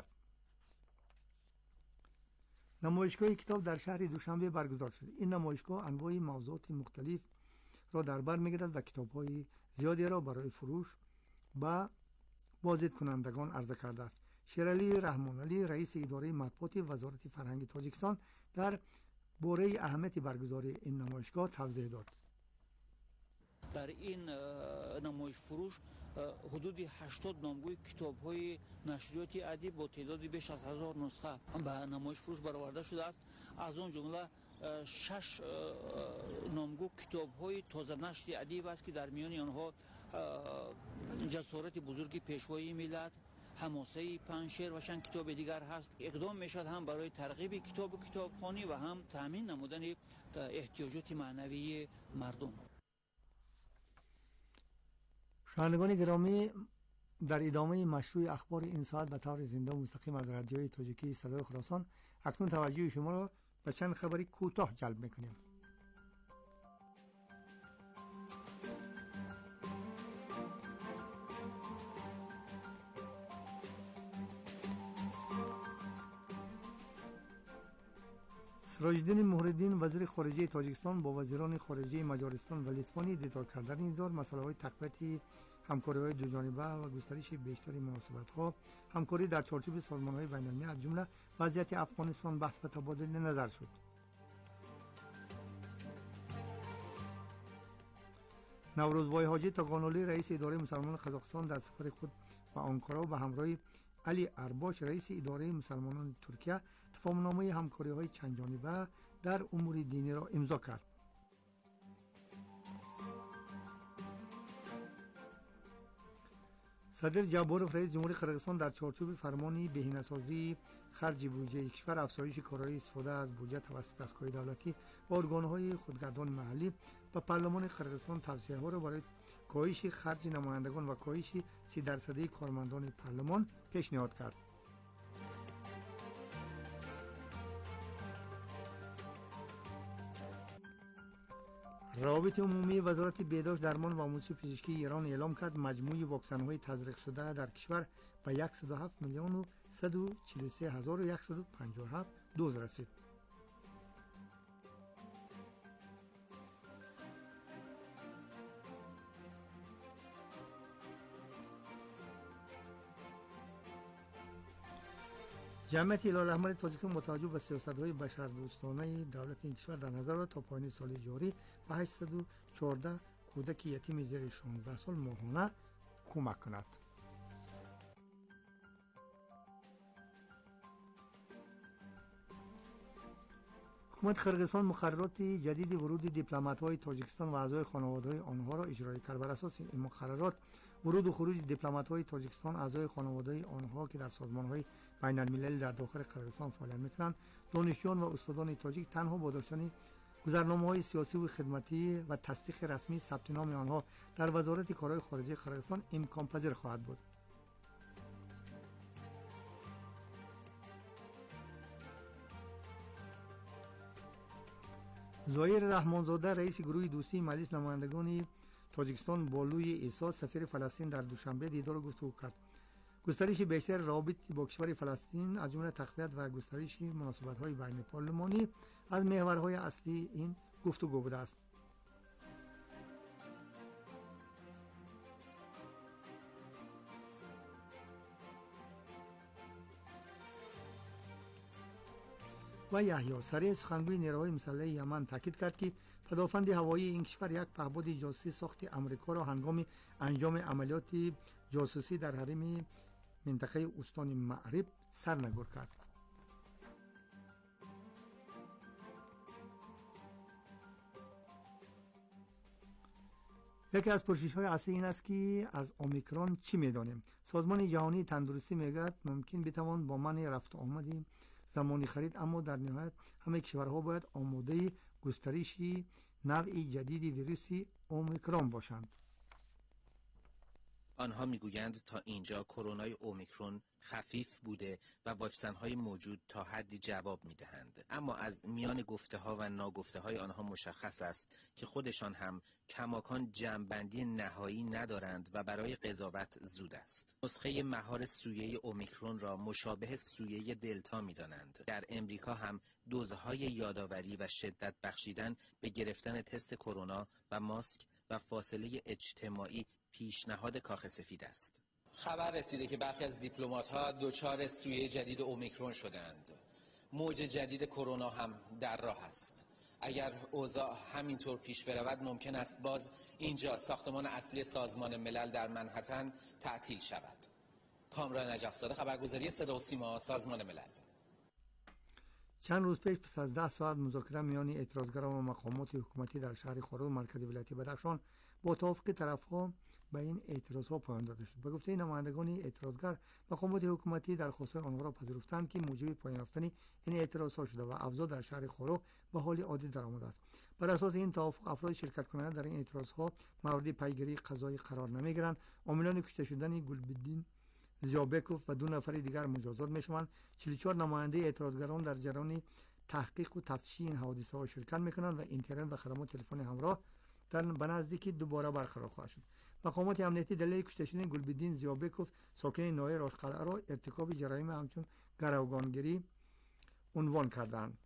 نمایشگاه کتاب در شهر دوشنبه برگزار شد. این نمایشگاه انواع موضوعات مختلف را در بر می‌گیرد و کتاب‌های زیادی را برای فروش با بازدید کنندگان عرضه کرده است. شیرعلی رحمانعلی رئیس اداره مطبوعات وزارت فرهنگ تاجیکستان در باره اهمیت برگزاری این نمایشگاه توضیح داد. در این نمایش فروش حدود هشتاد نامگوی کتاب‌های نشریات ادبی با تعداد بیش از هزار نسخه به نمایش فروش برآورده شده است. از آن جمله شش نامگو کتاب‌های تازه نشر ادبی است که در میان آنها جسارت بزرگ پیشوای ملت، حماسه پنشیر و چند کتاب دیگر هست. اقدام میشد هم برای ترغیب کتاب و کتابخوانی و هم تامین نمودن احتیاجات معنوی مردم. شنوندگان گرامی، در ادامه مشروع اخبار این ساعت به طور زنده و مستقیم از رادیوی تاجیکی صدای خراسان اکنون توجه شما را به چند خبری کوتاه جلب میکنیم. سراج‌الدین مهرالدین وزیر خارجه تاجیکستان با وزیران خارجه مجارستان و لیتوانی دیدار کردن این دور مسائل تقویت همکاری‌های دوجانبه و گسترش بیشتر مناسبت‌ها، همکاری در چارچوب سازمان‌های بین‌المللی از جمله وضعیت افغانستان بحث و تبادل نظر شد. نوروزبای حاجی تاگانولی رئیس اداره مسلمانان قزاقستان در سفر خود به آنکارا به همراه علی ارباش رئیس اداره مسلمانان ترکیه تفاهم‌نامه همکاری‌های چندجانبه در امور دینی را امضا کرد. صدر جابروف رئیس جمهوری قرقیزستان در چارچوب فرمانی بهینه‌سازی خرج بودجه کشور افزایش کارایی استفاده از بودجه توسط دستگاه دولتی و ارگان‌های خودگردان محلی به پارلمان قرقیزستان توصیه‌ها را برای کاهش خرج نمایندگان و کاهش سی درصدی کارمندان پارلمان پیشنهاد کرد. روابط عمومی وزارت بهداشت، درمان و آموزش پزشکی ایران اعلام کرد مجموع واکسن‌های تزریق شده در کشور به صد و هفت میلیون و صد و چهل و سه هزار و صد و پنجاه و هفت دوز رسید. جمعیت هلال احمر تاجیکستان با توجه به سیاست‌های بشردوستانه دولت این کشور در نظر دارد تا پایان سال جاری به هشتصد و چهارده کودک یتیم زیر شانزده سال ماهانه کمک کند. حکومت قرقیزستان مقررات جدید ورود دیپلمات‌های تاجیکستان و اعضای خانواده‌های آنها را اجرا کرد. بر اساس این مقررات ورود و خروج دیپلمات‌های تاجیکستان، اعضای خانواده‌های آنها که در سازمان‌های بین‌المللی در داخل قرقیزستان فعالیت می‌کنند، دانشجویان و استادان تاجیک تنها با داشتن گذرنامه‌های سیاسی و خدمتی و تصدیق رسمی ثبت نام آنها در وزارت کارهای خارجه قرقیزستان امکان پذیر خواهد بود. ظاهر رحمانزاده رئیس گروه دوستی مجلس نمایندگان تاجیکستان بانوی عیسی سفیر فلسطین در دوشنبه دیدار و گفتگو کرد. گسترش بیشتر روابط با کشور فلسطین از جمله تقویت و گسترش مناسبت‌های بین پارلمانی از محورهای اصلی این گفتگو بوده است. و یحیی سریع سخنگوی نیروهای مسلح یمن تاکید کرد که پدافند هوایی این کشور یک پهپاد جاسوسی ساخت آمریکا را هنگام انجام عملیات جاسوسی در حریم منطقه استان معرب سرنگون کرد. یکی از پرسش‌های اصلی این است که از اومیکرون چی می‌دانیم؟ سازمان جهانی تندرستی میگوید ممکن بتوان با منع رفت و آمد زمانی خرید، اما در نهایت همه کشورها باید آماده گسترش نوع جدید ویروس اومیکرون باشند. آنها میگویند تا اینجا کرونای اومیکرون خفیف بوده و واکسن‌های موجود تا حدی جواب می‌دهند، اما از میان گفته‌ها و ناگفته‌های آنها مشخص است که خودشان هم کماکان جمع‌بندی نهایی ندارند و برای قضاوت زود است. نسخه مهار سویه اومیکرون را مشابه سویه دلتا می‌دانند. در امریکا هم دوزهای یادآوری و شدت بخشیدن به گرفتن تست کرونا و ماسک و فاصله اجتماعی پیشنهاد کاخ سفید است. خبر رسیده که برخی از دیپلمات‌ها دچار سویه جدید اومیکرون شدند. موج جدید کرونا هم در راه است. اگر اوضاع همینطور پیش برود ممکن است باز اینجا ساختمان اصلی سازمان ملل در منهتن تعطیل شود. کامران نجف‌زاده، خبرگزاری صدا و سیما، سازمان ملل. چند روز پیش پس از ده ساعت مذاکره میان اعتراضگران و مقامات حکومتی در شهر خرو مرکز ولایت بدخشان با توافق طرف‌ها به این اعتراضها پایان داده شد. به گفته نمایندگان اعتراضگر، مقامات حکومتی درخواست‌های آنها را پذیرفتند که موجب پایان یافتن این اعتراضها شده و اوضاع در شهر خرو به حال عادی درآمده است. بر اساس این توافق افراد شرکت کننده در این اعتراضها مورد پیگیری قضایی قرار نمی‌گیرند. عاملان کشته شدن گلبدین زیابکوف و دو نفر دیگر مجازات می‌شوند. چهل و چهار نماینده اعتراضگران در جریان تحقیق و تفتیش این حادثه‌ها شرکت می‌کنند و اینترنت و خدمات تلفن همراه در به نزدیکی دوباره برقرار خواهد شد. مقامات امنیتی دلیل کشته شدن گلبدین زیابکوف ساکن ناحیه راشقلعه را ارتکاب جرایم همچون گروگانگیری عنوان کردند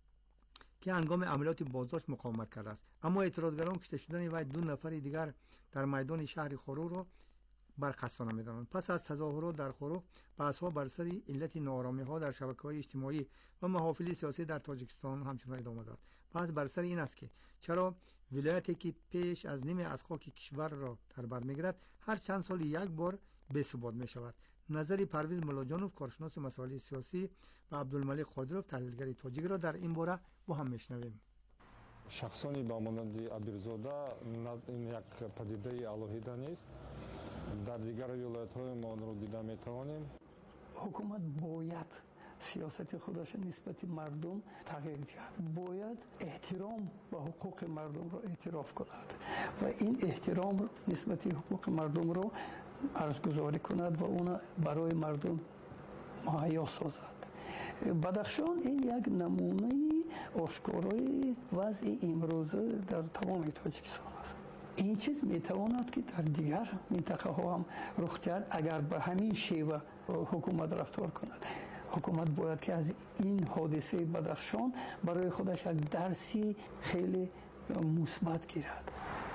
که هنگام عملیات بازداشت مقاومت کرده است. اما اعتراضگران کشته شدن و دو نفر دیگر در میدان شهر خرو را برخستانه می‌دانند. پس از تظاهرات در خرو، بحث‌ها بر سر علت ناآرامی‌ها در شبکه‌های اجتماعی و محافل سیاسی در تاجیکستان همچنان ادامه دارد. پس بر سر این است که چرا ولایتی که پیش از نیمه از خاک کشور را در بر می‌گیرد هر چند سال یک بار بی‌ثبات می‌شود. نظر پرویز ملاجانوف، کارشناس مسائل سیاسی، و عبدالملک قادروف، تحلیلگر تاجیک را در این باره با هم می‌شنویم. شخصانی با مانند ابیرزاده این یک پدیده الهیده نیست. در دیگر ولایت‌های ما آن را دیده می‌توانیم. حکومت باید سیاست خودش نسبت مردم تغییر دهد، باید احترام به حقوق مردم را اعتراف کند و این احترام را نسبت حقوق مردم را ارزگذاری کند و اون برای مردم مهیا سازد. بدخشان این یک نمونه آشکارای وضع امروزه در تمام تاجیکستان است. این چیز میتواند که در دیگر منطقه ها هم رخ دهد اگر به همین شیوه حکومت رفتار کند. حکومت باید که از این حادثه بدخشان برای خودش یک درسی خیلی مثبت گیرد.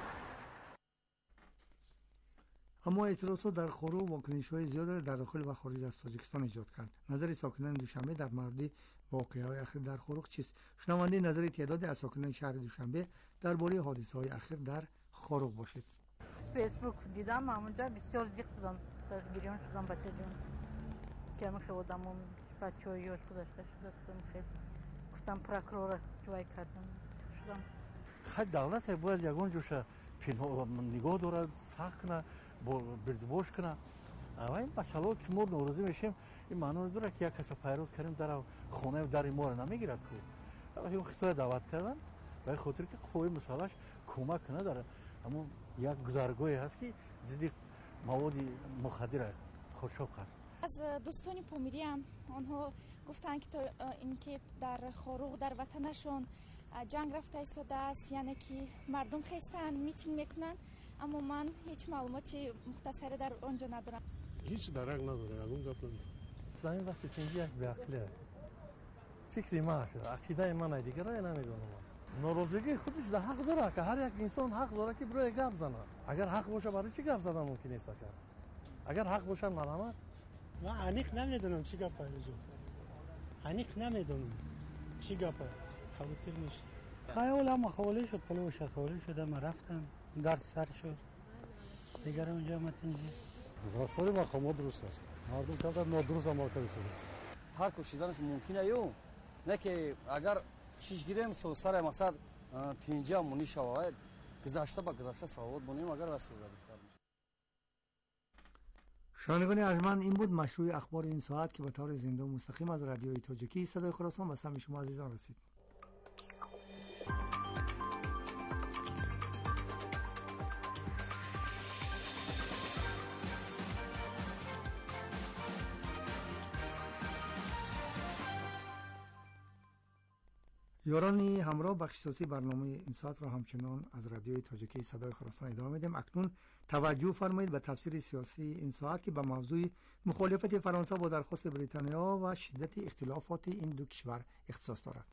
اما اعتراضات در خرو واکنش‌های زیاد در داخل و خارج از تاجیکستان ایجاد کرد. نظر ساکنان دوشنبه در مورد واقعه‌های اخیر در خرو چیست؟ شنونده نظر تعدادی از ساکنان شهر دوشنبه درباره حادثه‌های اخیر در خرو باشید. فیسبوک دیدم، اونجا بسیار جیغ زدم، گریان شدم بچه جون که همه خیلی آدمون بچه های یاش گذاشته شده خیلی گفتم پراکرور جوای کردم شدم. خیلی دولت باید یگان جوشه نگاه دارد، سخت کنه، بردباش کنه. و این مسئله که ما نوروزی میشیم این معنی داره که یک کسی پیروز کردیم در خانه در ما رو نمیگیرد که اون خطوه دعوت کردن و خاطر که خوبی مسئلهش کمک نداره. اما یک گذرگاهی هست که زیدی مواد مخدر خودشاق هست. از دوستان پامیری هم آنها گفتن که تا اینکه در خاروق در وطنشون جنگ رفته ایستاده است، یعنی که مردم خستن میتینگ میکنن، اما من هیچ معلوماتی مختصری در آنجا ندارم. هیچ درک نداره اون گپ نمیشه. زمین وقتی تنجی یک بعقله فکری ما است، عقیده من دیگه رای نمیدونم. ناراضگی خودش در حق داره که هر یک انسان حق داره که برای گپ زنه. اگر حق باشه برای چی گپ زدن ممکن است که اگر حق باشه مرحمت. من انیق نمیدونم چی گپ اینجا. انیق نمیدونم چی گپ خاطر میشه. خیالم خالی شد، پلوش خالی شده، من رفتم درد سر شد. دیگر اونجا متنجی. رفتار مقامات درست است. مردم که نادرست عمل کرده است. حق کشیدنش ممکنه یو نه که اگر چیز گیریم سو سر مقصد تینجا مونی شود گذشته با گذشته سواد بونیم اگر واسه شنوندگان ارجمند، این بود مشروع اخبار این ساعت که به طور زنده و مستقیم از رادیوی تاجیکی صدای خراسان به سمع شما عزیزان رسید. یارانی همراه بخش اساسی برنامه این ساعت را همچنان از رادیوی تاجیکی صدای خراسان ادامه میدیم. اکنون توجه فرمایید به تفسیر سیاسی این ساعت که به موضوع مخالفت فرانسه با درخواست بریتانیا و شدت اختلافات این دو کشور اختصاص دارد.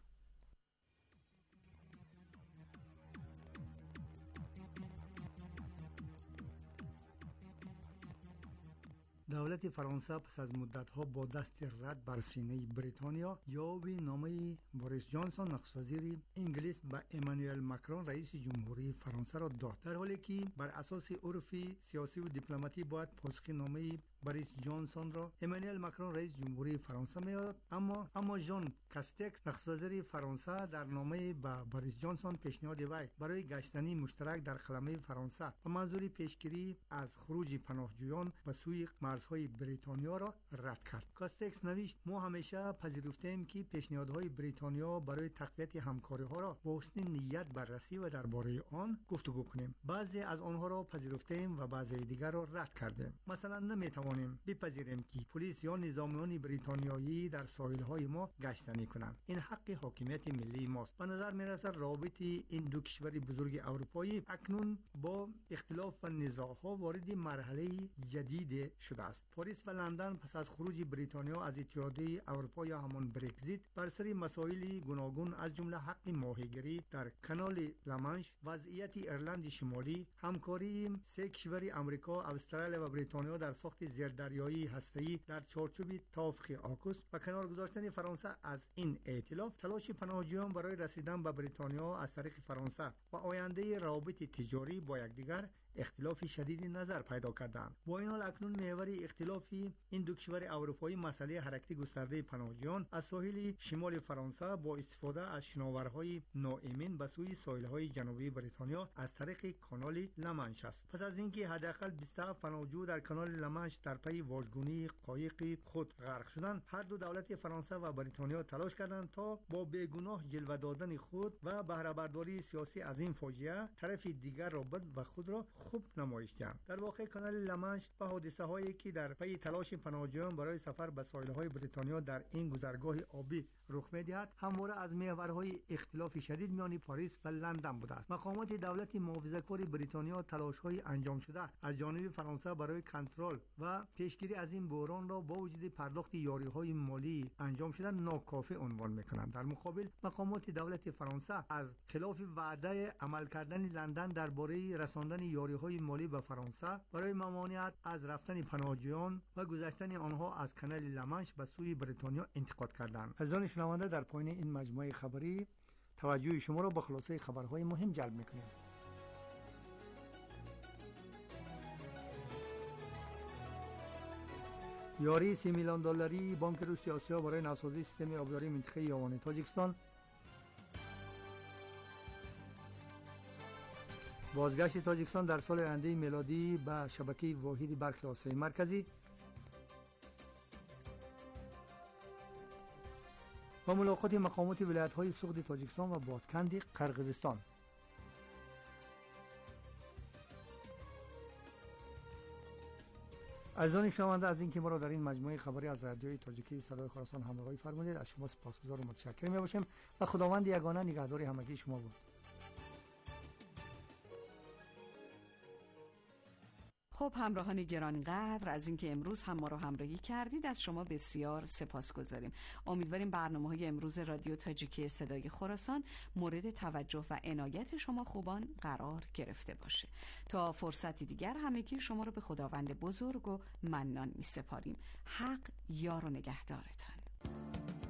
دولت فرانسه پس از مدت‌ها با دست رد بر سینه بریتانیا جواب نامه بوریس جانسون نخست‌وزیر انگلیس به امانوئل ماکرون رئیس جمهوری فرانسه را داد، در حالی که بر اساس عرف سیاسی و دیپلماتی باید پاسخ نامه بوریس جانسون را امانوئل ماکرون رئیس جمهوری فرانسه میاد، اما اما ژان کاستکس نخست‌وزیر فرانسه در نامه به بوریس جانسون پیشنهاد وی برای گشتنی مشترک در خلمه فرانسه به منظور پیشگیری از خروج پناهجویان به سوی مرزهای بریتانیا را رد کرد. کاستکس نوشت: ما همیشه پذیرفتیم که پیشنهادهای بریتانیا برای تقویت همکاری ها را با حسن نیت بررسی و درباره آن گفتگو کنیم. بعضی از آنها را پذیرفتیم و بعضی دیگر را رد کردیم. مثلا نمیتوانیم بپذیریم که پلیس یا نظامیان بریتانیایی در ساحل‌های ما گشتنی کنند. این حق حاکمیت ملی ماست. به نظر میرسد رابطه این دو کشور بزرگ اروپایی اکنون با اختلاف و نزاع‌ها وارد مرحله جدید شده است. پاریس و لندن پس از خروج بریتانیا از اتحادیه اروپا یا همان برگزیت بر سر مسائل گوناگون از جمله حق ماهیگیری در کانال لامانش، وضعیت ایرلند شمالی، همکاری سه کشور آمریکا، استرالیا و بریتانیا در ساخت زیردریایی هسته‌ای در چارچوب توافق آکوس و کنار گذاشتن فرانسه از این ائتلاف، تلاش پناهجویان برای رسیدن به بریتانیا از طریق فرانسه و آینده روابط تجاری با یکدیگر اختلاف شدید نظر پیدا کردند. با این حال اکنون محور اختلاف این دو کشور اروپایی مسئله حرکت گسترده پناهجویان از ساحل شمال فرانسه با استفاده از شناورهای ناامن به سوی ساحل‌های جنوبی بریتانیا از طریق کانال لامانش است. پس از اینکه حداقل بیست و هفت پناهجو در کانال لامانش در پی واژگونی قایق خود غرق شدند، هر دو دولت فرانسه و بریتانیا تلاش کردند تا با بیگناه جلوه دادن خود و بهره برداری سیاسی از این فاجعه طرف دیگر را بد و خود را خوب نمایش دهند. در واقع کانال لامانش و حادثه هایی که در پی تلاش پناهجویان برای سفر به ساحل های بریتانیا در این گذرگاه آبی رخ می‌دهد، همواره از محورهای اختلاف شدید میان پاریس و لندن بوده است. مقامات دولت محافظه‌کار بریتانیا تلاش‌های انجام شده از جانب فرانسه برای کنترل و پیشگیری از این بحران را با وجود پرداخت یاری‌های مالی انجام شده ناکافی عنوان می‌کنند. در مقابل مقامات دولت فرانسه از خلاف وعده عمل کردن لندن درباره رساندن یاری‌های مالی به فرانسه برای ممانعت از رفتن پناهجویان و گذشتن آنها از کانال لامانش به سوی بریتانیا انتقاد کردند. عزیزان شنونده، در پایان این مجموعه خبری توجه شما را به خلاصه خبرهای مهم جلب می‌کنیم. یاری سی میلیون دلاری بانک رشد آسیا برای نوسازی سیستم آبیاری منطقه یاوان تاجیکستان. بازگشت تاجیکستان در سال آینده میلادی به شبکه واحد برق آسیای مرکزی. و ملاقات مقامات ولایت‌های سغد تاجیکستان و بادکند قرقیزستان. عزیزان شنونده از اینکه ما را در این مجموعه خبری از رادیوی تاجیکی صدای خراسان همراهی فرمودید، از شما سپاسگزار و متشکر می‌باشیم و خداوند یگانه نگهدار همگی شما بود. خب همراهان گرانقدر، از اینکه امروز هم ما رو همراهی کردید از شما بسیار سپاسگزاریم. امیدواریم برنامه‌های امروز رادیو تاجیکی صدای خراسان مورد توجه و عنایت شما خوبان قرار گرفته باشه. تا فرصتی دیگر همگی شما رو به خداوند بزرگ و منان می‌سپاریم. حق یار و نگهدارتان.